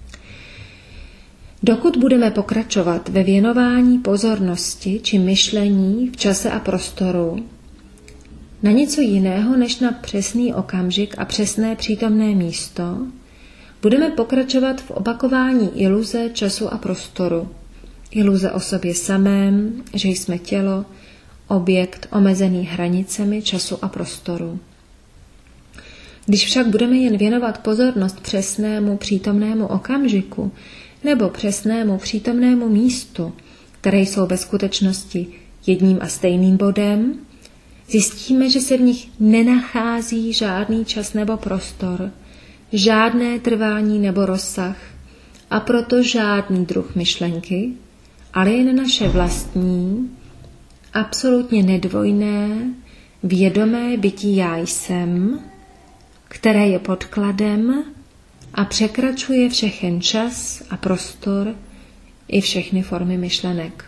Dokud budeme pokračovat ve věnování pozornosti či myšlení v čase a prostoru na něco jiného než na přesný okamžik a přesné přítomné místo, budeme pokračovat v opakování iluze času a prostoru. Iluze o sobě samém, že jsme tělo, objekt omezený hranicemi času a prostoru. Když však budeme jen věnovat pozornost přesnému přítomnému okamžiku nebo přesnému přítomnému místu, které jsou ve skutečnosti jedním a stejným bodem, zjistíme, že se v nich nenachází žádný čas nebo prostor, žádné trvání nebo rozsah a proto žádný druh myšlenky, ale jen naše vlastní, absolutně nedvojné, vědomé bytí já jsem, které je podkladem a překračuje všechen čas a prostor i všechny formy myšlenek.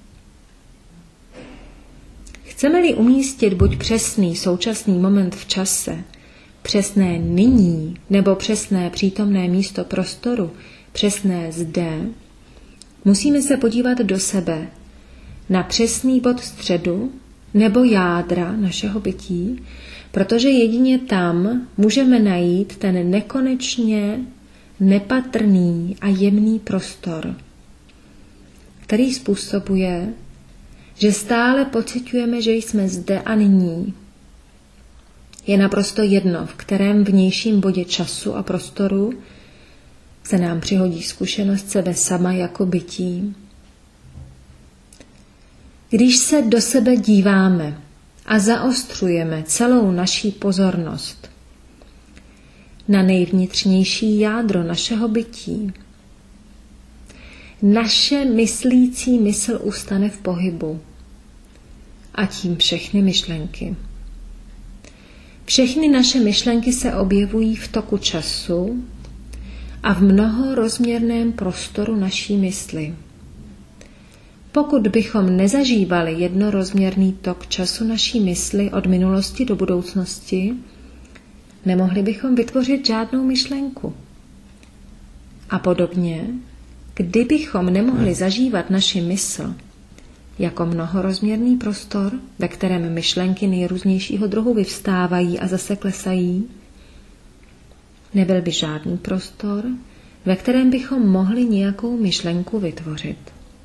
Chceme-li umístit buď přesný současný moment v čase, přesné nyní nebo přesné přítomné místo prostoru, přesné zde, musíme se podívat do sebe, na přesný bod středu nebo jádra našeho bytí, protože jedině tam můžeme najít ten nekonečně nepatrný a jemný prostor, který způsobuje, že stále pociťujeme, že jsme zde a nyní. Je naprosto jedno, v kterém vnějším bodě času a prostoru se nám přihodí zkušenost sebe sama jako bytí. Když se do sebe díváme a zaostřujeme celou naší pozornost na nejvnitřnější jádro našeho bytí, naše myslící mysl ustane v pohybu a tím všechny myšlenky. Všechny naše myšlenky se objevují v toku času a v mnohorozměrném prostoru naší mysli. Pokud bychom nezažívali jednorozměrný tok času naší mysli od minulosti do budoucnosti, nemohli bychom vytvořit žádnou myšlenku. A podobně, kdybychom nemohli zažívat naši mysl jako mnohorozměrný prostor, ve kterém myšlenky nejrůznějšího druhu vyvstávají a zase klesají, nebyl by žádný prostor, ve kterém bychom mohli nějakou myšlenku vytvořit.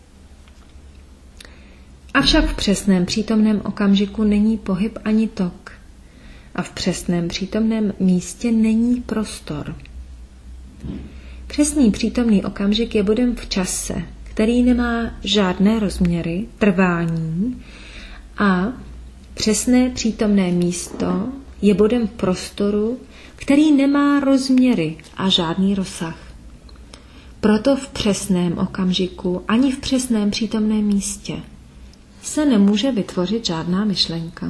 Avšak v přesném přítomném okamžiku není pohyb ani tok a v přesném přítomném místě není prostor. Přesný přítomný okamžik je bodem v čase, který nemá žádné rozměry, trvání, a přesné přítomné místo je bodem v prostoru, který nemá rozměry a žádný rozsah. Proto v přesném okamžiku ani v přesném přítomném místě se nemůže vytvořit žádná myšlenka.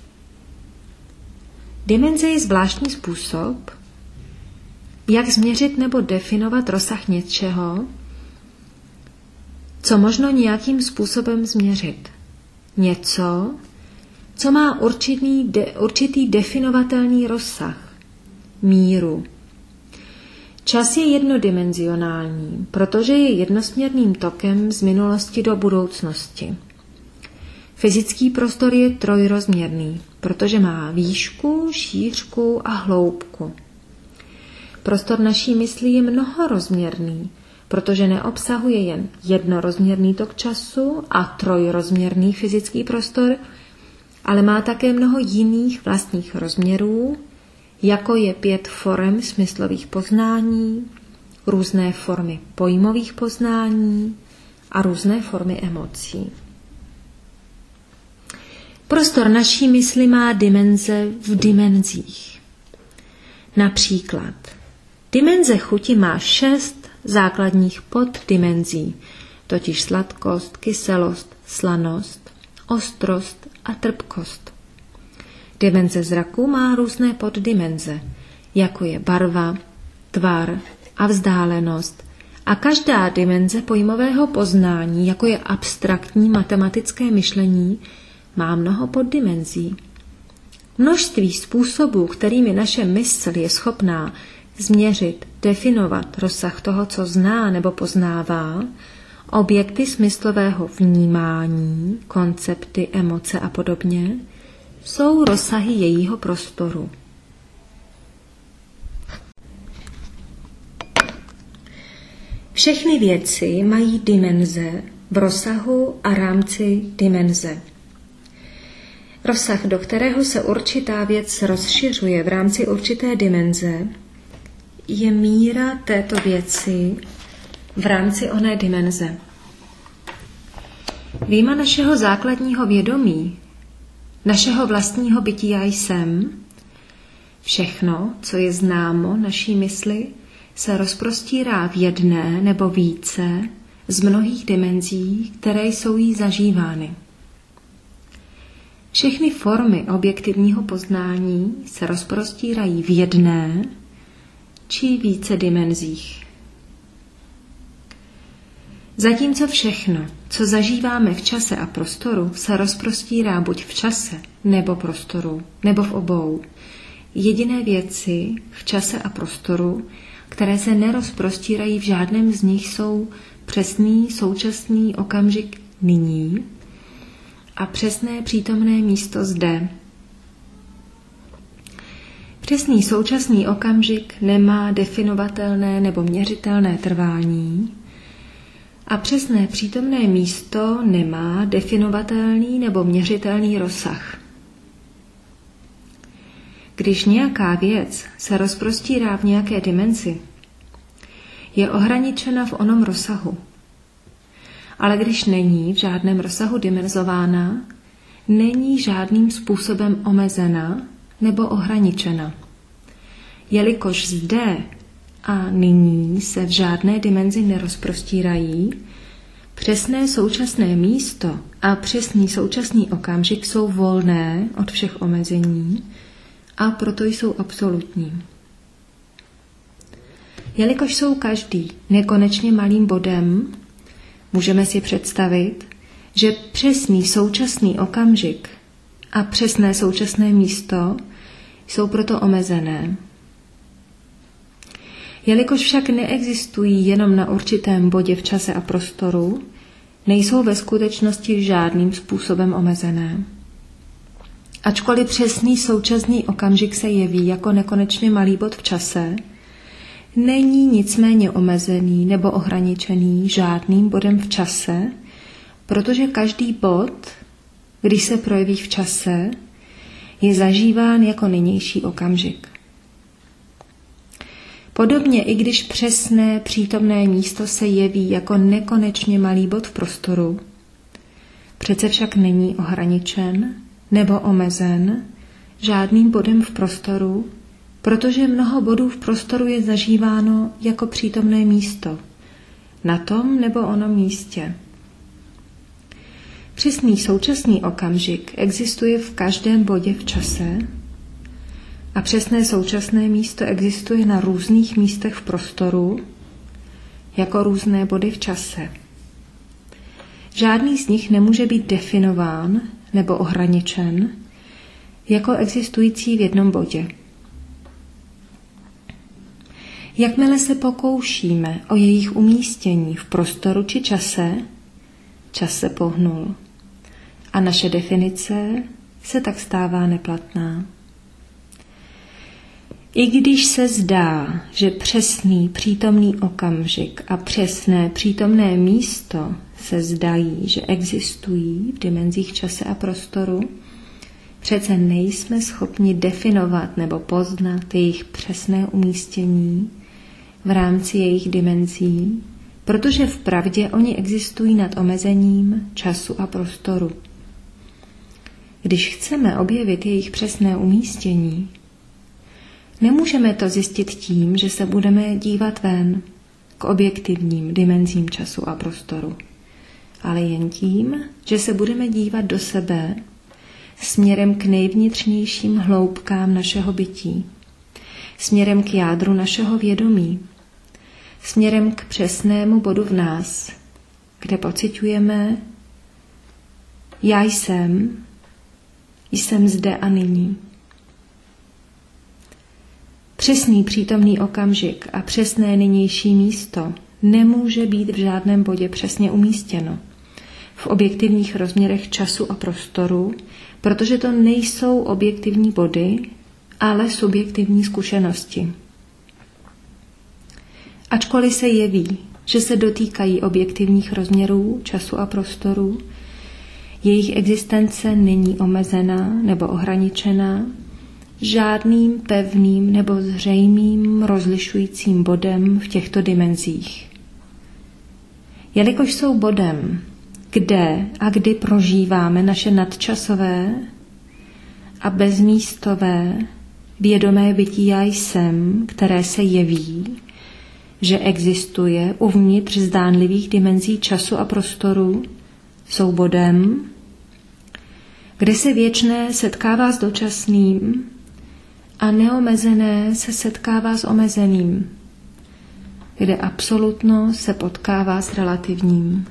Dimenze je zvláštní způsob, jak změřit nebo definovat rozsah něčeho, co možno nějakým způsobem změřit. Něco, co má určitý, de, určitý definovatelný rozsah, míru. Čas je jednodimenzionální, protože je jednosměrným tokem z minulosti do budoucnosti. Fyzický prostor je trojrozměrný, protože má výšku, šířku a hloubku. Prostor naší mysli je mnohorozměrný, protože neobsahuje jen jednorozměrný tok času a trojrozměrný fyzický prostor, ale má také mnoho jiných vlastních rozměrů, jako je pět forem smyslových poznání, různé formy pojmových poznání a různé formy emocí. Prostor naší mysli má dimenze v dimenzích. Například dimenze chuti má šest základních poddimenzí, totiž sladkost, kyselost, slanost, ostrost a trpkost. Dimenze zraku má různé poddimenze, jako je barva, tvar a vzdálenost, a každá dimenze pojmového poznání, jako je abstraktní matematické myšlení, má mnoho poddimenzí. Množství způsobů, kterými naše mysl je schopná změřit, definovat rozsah toho, co zná nebo poznává, objekty smyslového vnímání, koncepty, emoce a podobně, jsou rozsahy jejího prostoru. Všechny věci mají dimenze v rozsahu a rámci dimenze. Rozsah, do kterého se určitá věc rozšiřuje v rámci určité dimenze, je míra této věci v rámci oné dimenze. Vyjma našeho základního vědomí, našeho vlastního bytí já jsem, všechno, co je známo naší mysli, se rozprostírá v jedné nebo více z mnohých dimenzí, které jsou jí zažívány. Všechny formy objektivního poznání se rozprostírají v jedné či více dimenzích. Zatímco všechno, co zažíváme v čase a prostoru, se rozprostírá buď v čase nebo prostoru, nebo v obou. Jediné věci v čase a prostoru, které se nerozprostírají v žádném z nich, jsou přesný současný okamžik nyní a přesné přítomné místo zde. Přesný současný okamžik nemá definovatelné nebo měřitelné trvání a přesné přítomné místo nemá definovatelný nebo měřitelný rozsah. Když nějaká věc se rozprostírá v nějaké dimenzi, je ohraničena v onom rozsahu. Ale když není v žádném rozsahu dimenzována, není žádným způsobem omezena nebo ohraničena. Jelikož zde a nyní se v žádné dimenzi nerozprostírají, přesné současné místo a přesný současný okamžik jsou volné od všech omezení a proto jsou absolutní. Jelikož jsou každý nekonečně malým bodem, můžeme si představit, že přesný současný okamžik a přesné současné místo jsou proto omezené. Jelikož však neexistují jenom na určitém bodě v čase a prostoru, nejsou ve skutečnosti žádným způsobem omezené. Ačkoliv přesný současný okamžik se jeví jako nekonečně malý bod v čase, není nicméně omezený nebo ohraničený žádným bodem v čase, protože každý bod, když se projeví v čase, je zažíván jako nynější okamžik. Podobně i když přesné přítomné místo se jeví jako nekonečně malý bod v prostoru, přece však není ohraničen nebo omezen žádným bodem v prostoru, protože mnoho bodů v prostoru je zažíváno jako přítomné místo na tom nebo onom místě. Přesný současný okamžik existuje v každém bodě v čase a přesné současné místo existuje na různých místech v prostoru jako různé body v čase. Žádný z nich nemůže být definován nebo ohraničen jako existující v jednom bodě. Jakmile se pokoušíme o jejich umístění v prostoru či čase, čas se pohnul a naše definice se tak stává neplatná. I když se zdá, že přesný přítomný okamžik a přesné přítomné místo se zdají, že existují v dimenzích čase a prostoru, přece nejsme schopni definovat nebo poznat jejich přesné umístění v rámci jejich dimenzí, protože vpravdě oni existují nad omezením času a prostoru. Když chceme objevit jejich přesné umístění, nemůžeme to zjistit tím, že se budeme dívat ven k objektivním dimenzím času a prostoru, ale jen tím, že se budeme dívat do sebe směrem k nejvnitřnějším hloubkám našeho bytí, směrem k jádru našeho vědomí, směrem k přesnému bodu v nás, kde pociťujeme já jsem, jsem zde a nyní. Přesný přítomný okamžik a přesné nynější místo nemůže být v žádném bodě přesně umístěno v objektivních rozměrech času a prostoru, protože to nejsou objektivní body, ale subjektivní zkušenosti. Ačkoliv se jeví, že se dotýkají objektivních rozměrů času a prostoru, jejich existence není omezená nebo ohraničená žádným pevným nebo zřejmým rozlišujícím bodem v těchto dimenzích. Jelikož jsou bodem, kde a kdy prožíváme naše nadčasové a bezmístové vědomé bytí já jsem, které se jeví, že existuje uvnitř zdánlivých dimenzí času a prostoru, jsou bodem, kde se věčné setkává s dočasným a neomezené se setkává s omezeným, kde absolutno se potkává s relativním.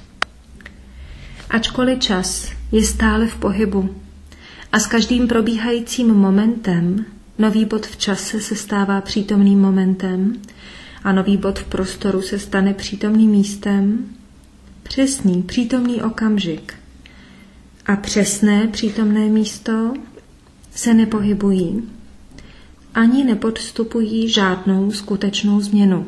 Ačkoliv čas je stále v pohybu a s každým probíhajícím momentem nový bod v čase se stává přítomným momentem a nový bod v prostoru se stane přítomným místem, přesný přítomný okamžik a přesné přítomné místo se nepohybují ani nepodstupují žádnou skutečnou změnu.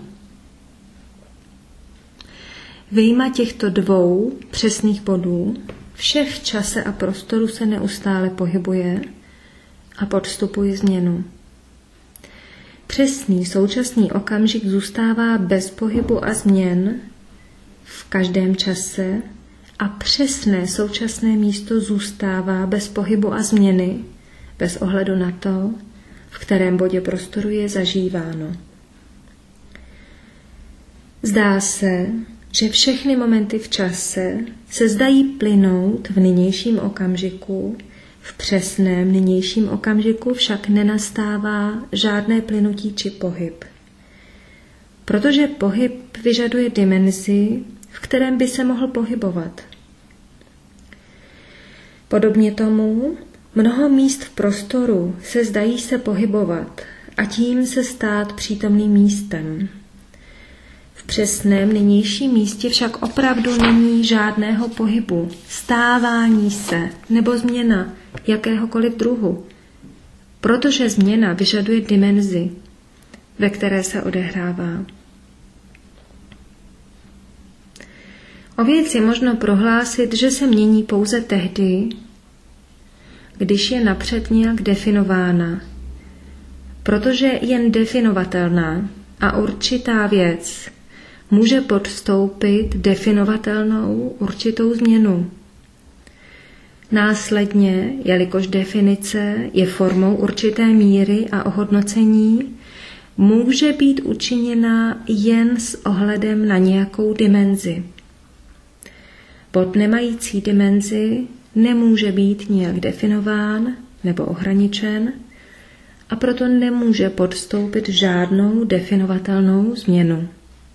Vyjma těchto dvou přesných bodů vše v čase a prostoru se neustále pohybuje a podstupuje změnu. Přesný současný okamžik zůstává bez pohybu a změn v každém čase a přesné současné místo zůstává bez pohybu a změny, bez ohledu na to, v kterém bodě prostoru je zažíváno. Zdá se, že všechny momenty v čase se zdají plynout v nynějším okamžiku, v přesném nynějším okamžiku však nenastává žádné plynutí či pohyb. Protože pohyb vyžaduje dimenzi, v kterém by se mohl pohybovat. Podobně tomu mnoho míst v prostoru se zdají se pohybovat a tím se stát přítomným místem. V přesném nynějším místě však opravdu není žádného pohybu, stávání se nebo změna jakéhokoliv druhu, protože změna vyžaduje dimenzi, ve které se odehrává. O věci možno prohlásit, že se mění pouze tehdy, když je napřed nějak definována, protože jen definovatelná a určitá věc může podstoupit definovatelnou určitou změnu. Následně, jelikož definice je formou určité míry a ohodnocení, může být učiněna jen s ohledem na nějakou dimenzi. Bod nemající dimenzi nemůže být nijak definován nebo ohraničen a proto nemůže podstoupit žádnou definovatelnou změnu.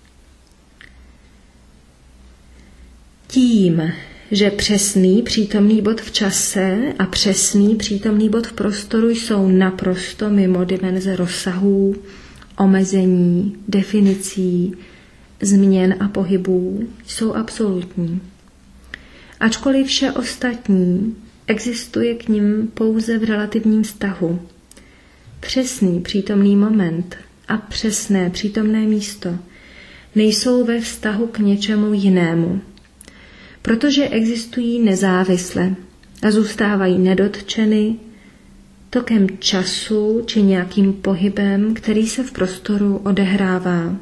Tím, že přesný přítomný bod v čase a přesný přítomný bod v prostoru jsou naprosto mimo dimenze rozsahů, omezení, definicí, změn a pohybů, jsou absolutní. Ačkoliv vše ostatní existuje k nim pouze v relativním vztahu. Přesný přítomný moment a přesné přítomné místo nejsou ve vztahu k něčemu jinému, protože existují nezávisle a zůstávají nedotčeny tokem času či nějakým pohybem, který se v prostoru odehrává.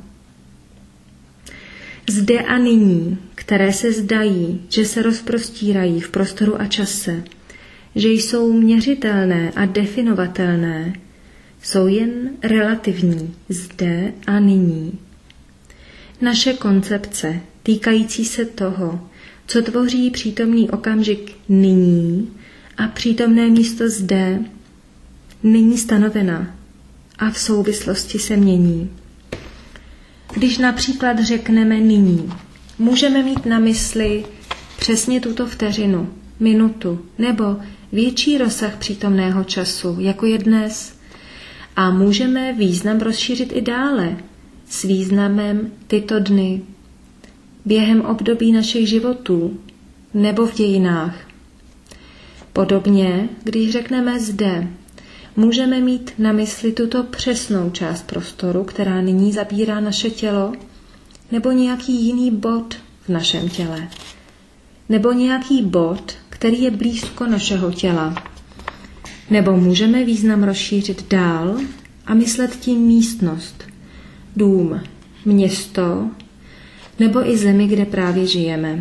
Zde a nyní, které se zdají, že se rozprostírají v prostoru a čase, že jsou měřitelné a definovatelné, jsou jen relativní zde a nyní. Naše koncepce týkající se toho, co tvoří přítomný okamžik nyní a přítomné místo zde, není stanovena a v souvislosti se mění. Když například řekneme nyní, můžeme mít na mysli přesně tuto vteřinu, minutu nebo větší rozsah přítomného času, jako je dnes. A můžeme význam rozšířit i dále, s významem tyto dny, během období našich životů nebo v dějinách. Podobně, když řekneme zde, můžeme mít na mysli tuto přesnou část prostoru, která nyní zabírá naše tělo, nebo nějaký jiný bod v našem těle, nebo nějaký bod, který je blízko našeho těla. Nebo můžeme význam rozšířit dál a myslet tím místnost, dům, město, nebo i zemi, kde právě žijeme.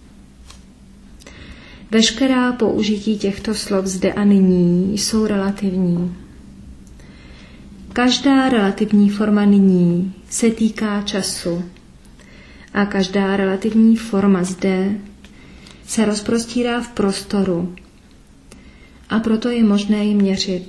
Veškerá použití těchto slov zde a nyní jsou relativní. Každá relativní forma nyní se týká času a každá relativní forma zde se rozprostírá v prostoru a proto je možné ji měřit.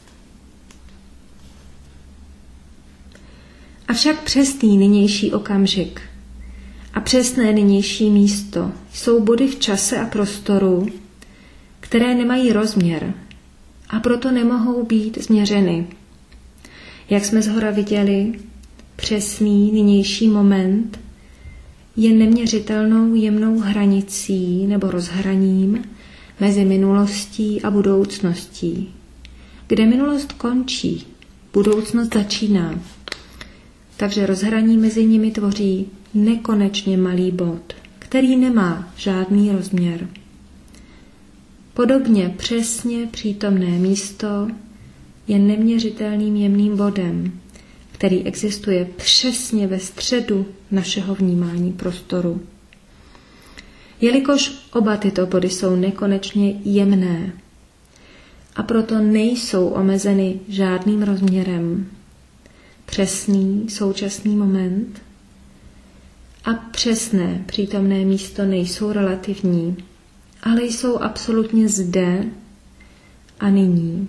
Avšak přesný nynější okamžik a přesné nynější místo jsou body v čase a prostoru, které nemají rozměr a proto nemohou být změřeny. Jak jsme zhora viděli, přesný nynější moment je neměřitelnou jemnou hranicí nebo rozhraním mezi minulostí a budoucností. Kde minulost končí, budoucnost začíná. Takže rozhraní mezi nimi tvoří nekonečně malý bod, který nemá žádný rozměr. Podobně přesně přítomné místo je neměřitelným jemným bodem, který existuje přesně ve středu našeho vnímání prostoru. Jelikož oba tyto body jsou nekonečně jemné a proto nejsou omezeny žádným rozměrem, přesný současný moment a přesné přítomné místo nejsou relativní, ale jsou absolutně zde a nyní.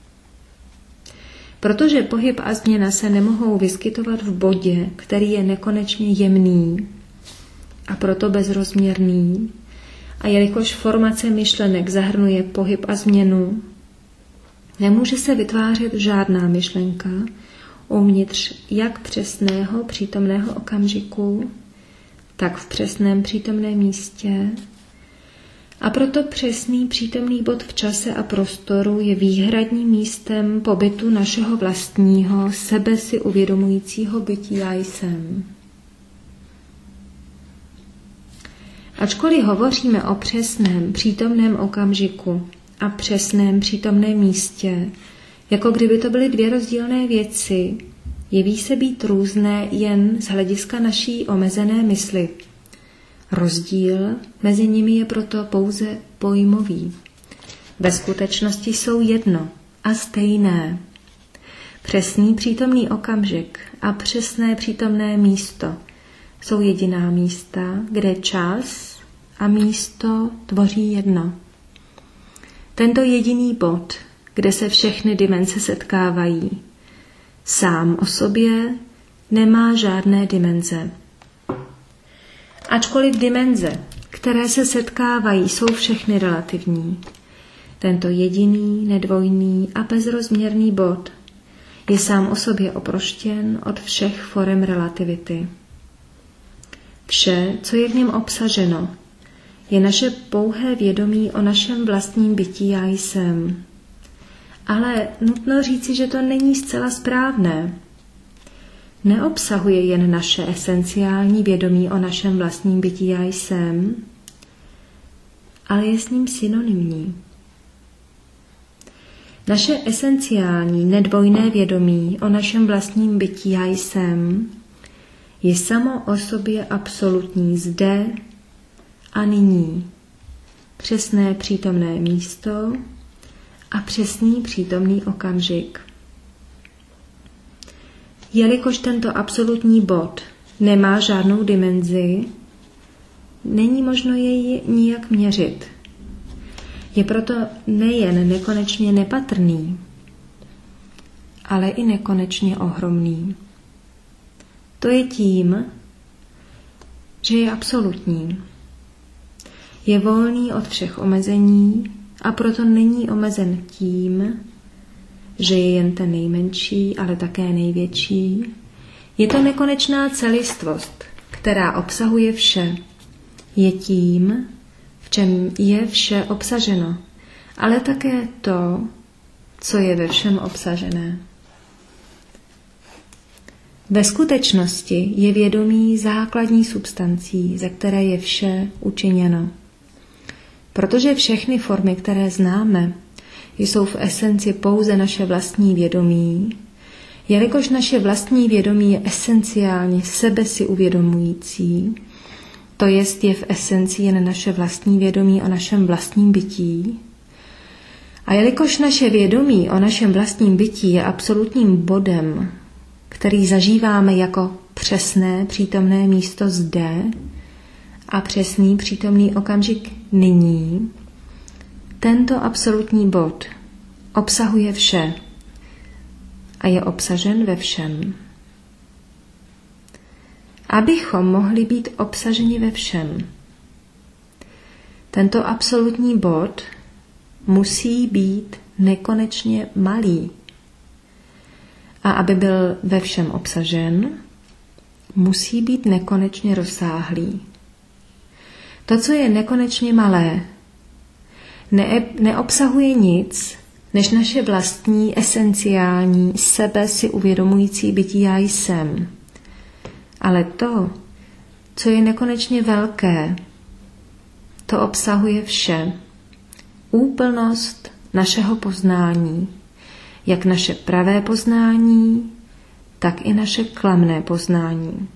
Protože pohyb a změna se nemohou vyskytovat v bodě, který je nekonečně jemný a proto bezrozměrný, A jelikož formace myšlenek zahrnuje pohyb a změnu, nemůže se vytvářet žádná myšlenka uvnitř jak přesného přítomného okamžiku, tak v přesném přítomném místě. A proto přesný přítomný bod v čase a prostoru je výhradním místem pobytu našeho vlastního, sebe si uvědomujícího bytí já jsem. Ačkoliv hovoříme o přesném přítomném okamžiku a přesném přítomném místě, jako kdyby to byly dvě rozdílné věci, jeví se být různé jen z hlediska naší omezené mysli. Rozdíl mezi nimi je proto pouze pojmový. Ve skutečnosti jsou jedno a stejné. Přesný přítomný okamžik a přesné přítomné místo jsou jediná místa, kde čas a místo tvoří jedno. Tento jediný bod, kde se všechny dimenze setkávají, sám o sobě nemá žádné dimenze. Ačkoliv dimenze, které se setkávají, jsou všechny relativní, tento jediný, nedvojný a bezrozměrný bod je sám o sobě oproštěn od všech forem relativity. Vše, co je v něm obsaženo, je naše pouhé vědomí o našem vlastním bytí já jsem. Ale nutno říci, že to není zcela správné. Neobsahuje jen naše esenciální vědomí o našem vlastním bytí já jsem, ale je s ním synonymní. Naše esenciální nedvojné vědomí o našem vlastním bytí já jsem je samo o sobě absolutní zde a nyní, přesné přítomné místo a přesný přítomný okamžik. Jelikož tento absolutní bod nemá žádnou dimenzi, není možno jej nijak měřit. Je proto nejen nekonečně nepatrný, ale i nekonečně ohromný. To je tím, že je absolutní. Je volný od všech omezení a proto není omezen tím, že je jen ten nejmenší, ale také největší. Je to nekonečná celistvost, která obsahuje vše. Je tím, v čem je vše obsaženo, ale také to, co je ve všem obsažené. Ve skutečnosti je vědomí základní substancí, ze které je vše učiněno. Protože všechny formy, které známe, jsou v esenci pouze naše vlastní vědomí, jelikož naše vlastní vědomí je esenciálně sebe si uvědomující, to jest je v esenci jen naše vlastní vědomí o našem vlastním bytí, a jelikož naše vědomí o našem vlastním bytí je absolutním bodem, který zažíváme jako přesné přítomné místo zde a přesný přítomný okamžik nyní, tento absolutní bod obsahuje vše a je obsažen ve všem. Abychom mohli být obsaženi ve všem, tento absolutní bod musí být nekonečně malý. A aby byl ve všem obsažen, musí být nekonečně rozsáhlý. To, co je nekonečně malé, ne- neobsahuje nic, než naše vlastní, esenciální, sebe si uvědomující bytí já jsem. Ale to, co je nekonečně velké, to obsahuje vše. Úplnost našeho poznání, jak naše pravé poznání, tak i naše klamné poznání.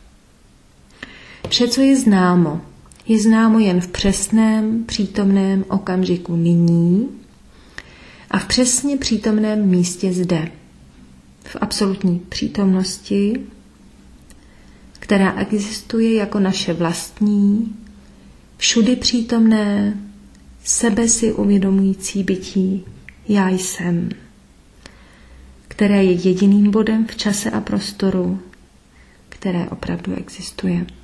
Vše, co je známo, je známo jen v přesném, přítomném okamžiku nyní a v přesně přítomném místě zde, v absolutní přítomnosti, která existuje jako naše vlastní, všudy přítomné, sebe si uvědomující bytí já jsem, které je jediným bodem v čase a prostoru, které opravdu existuje.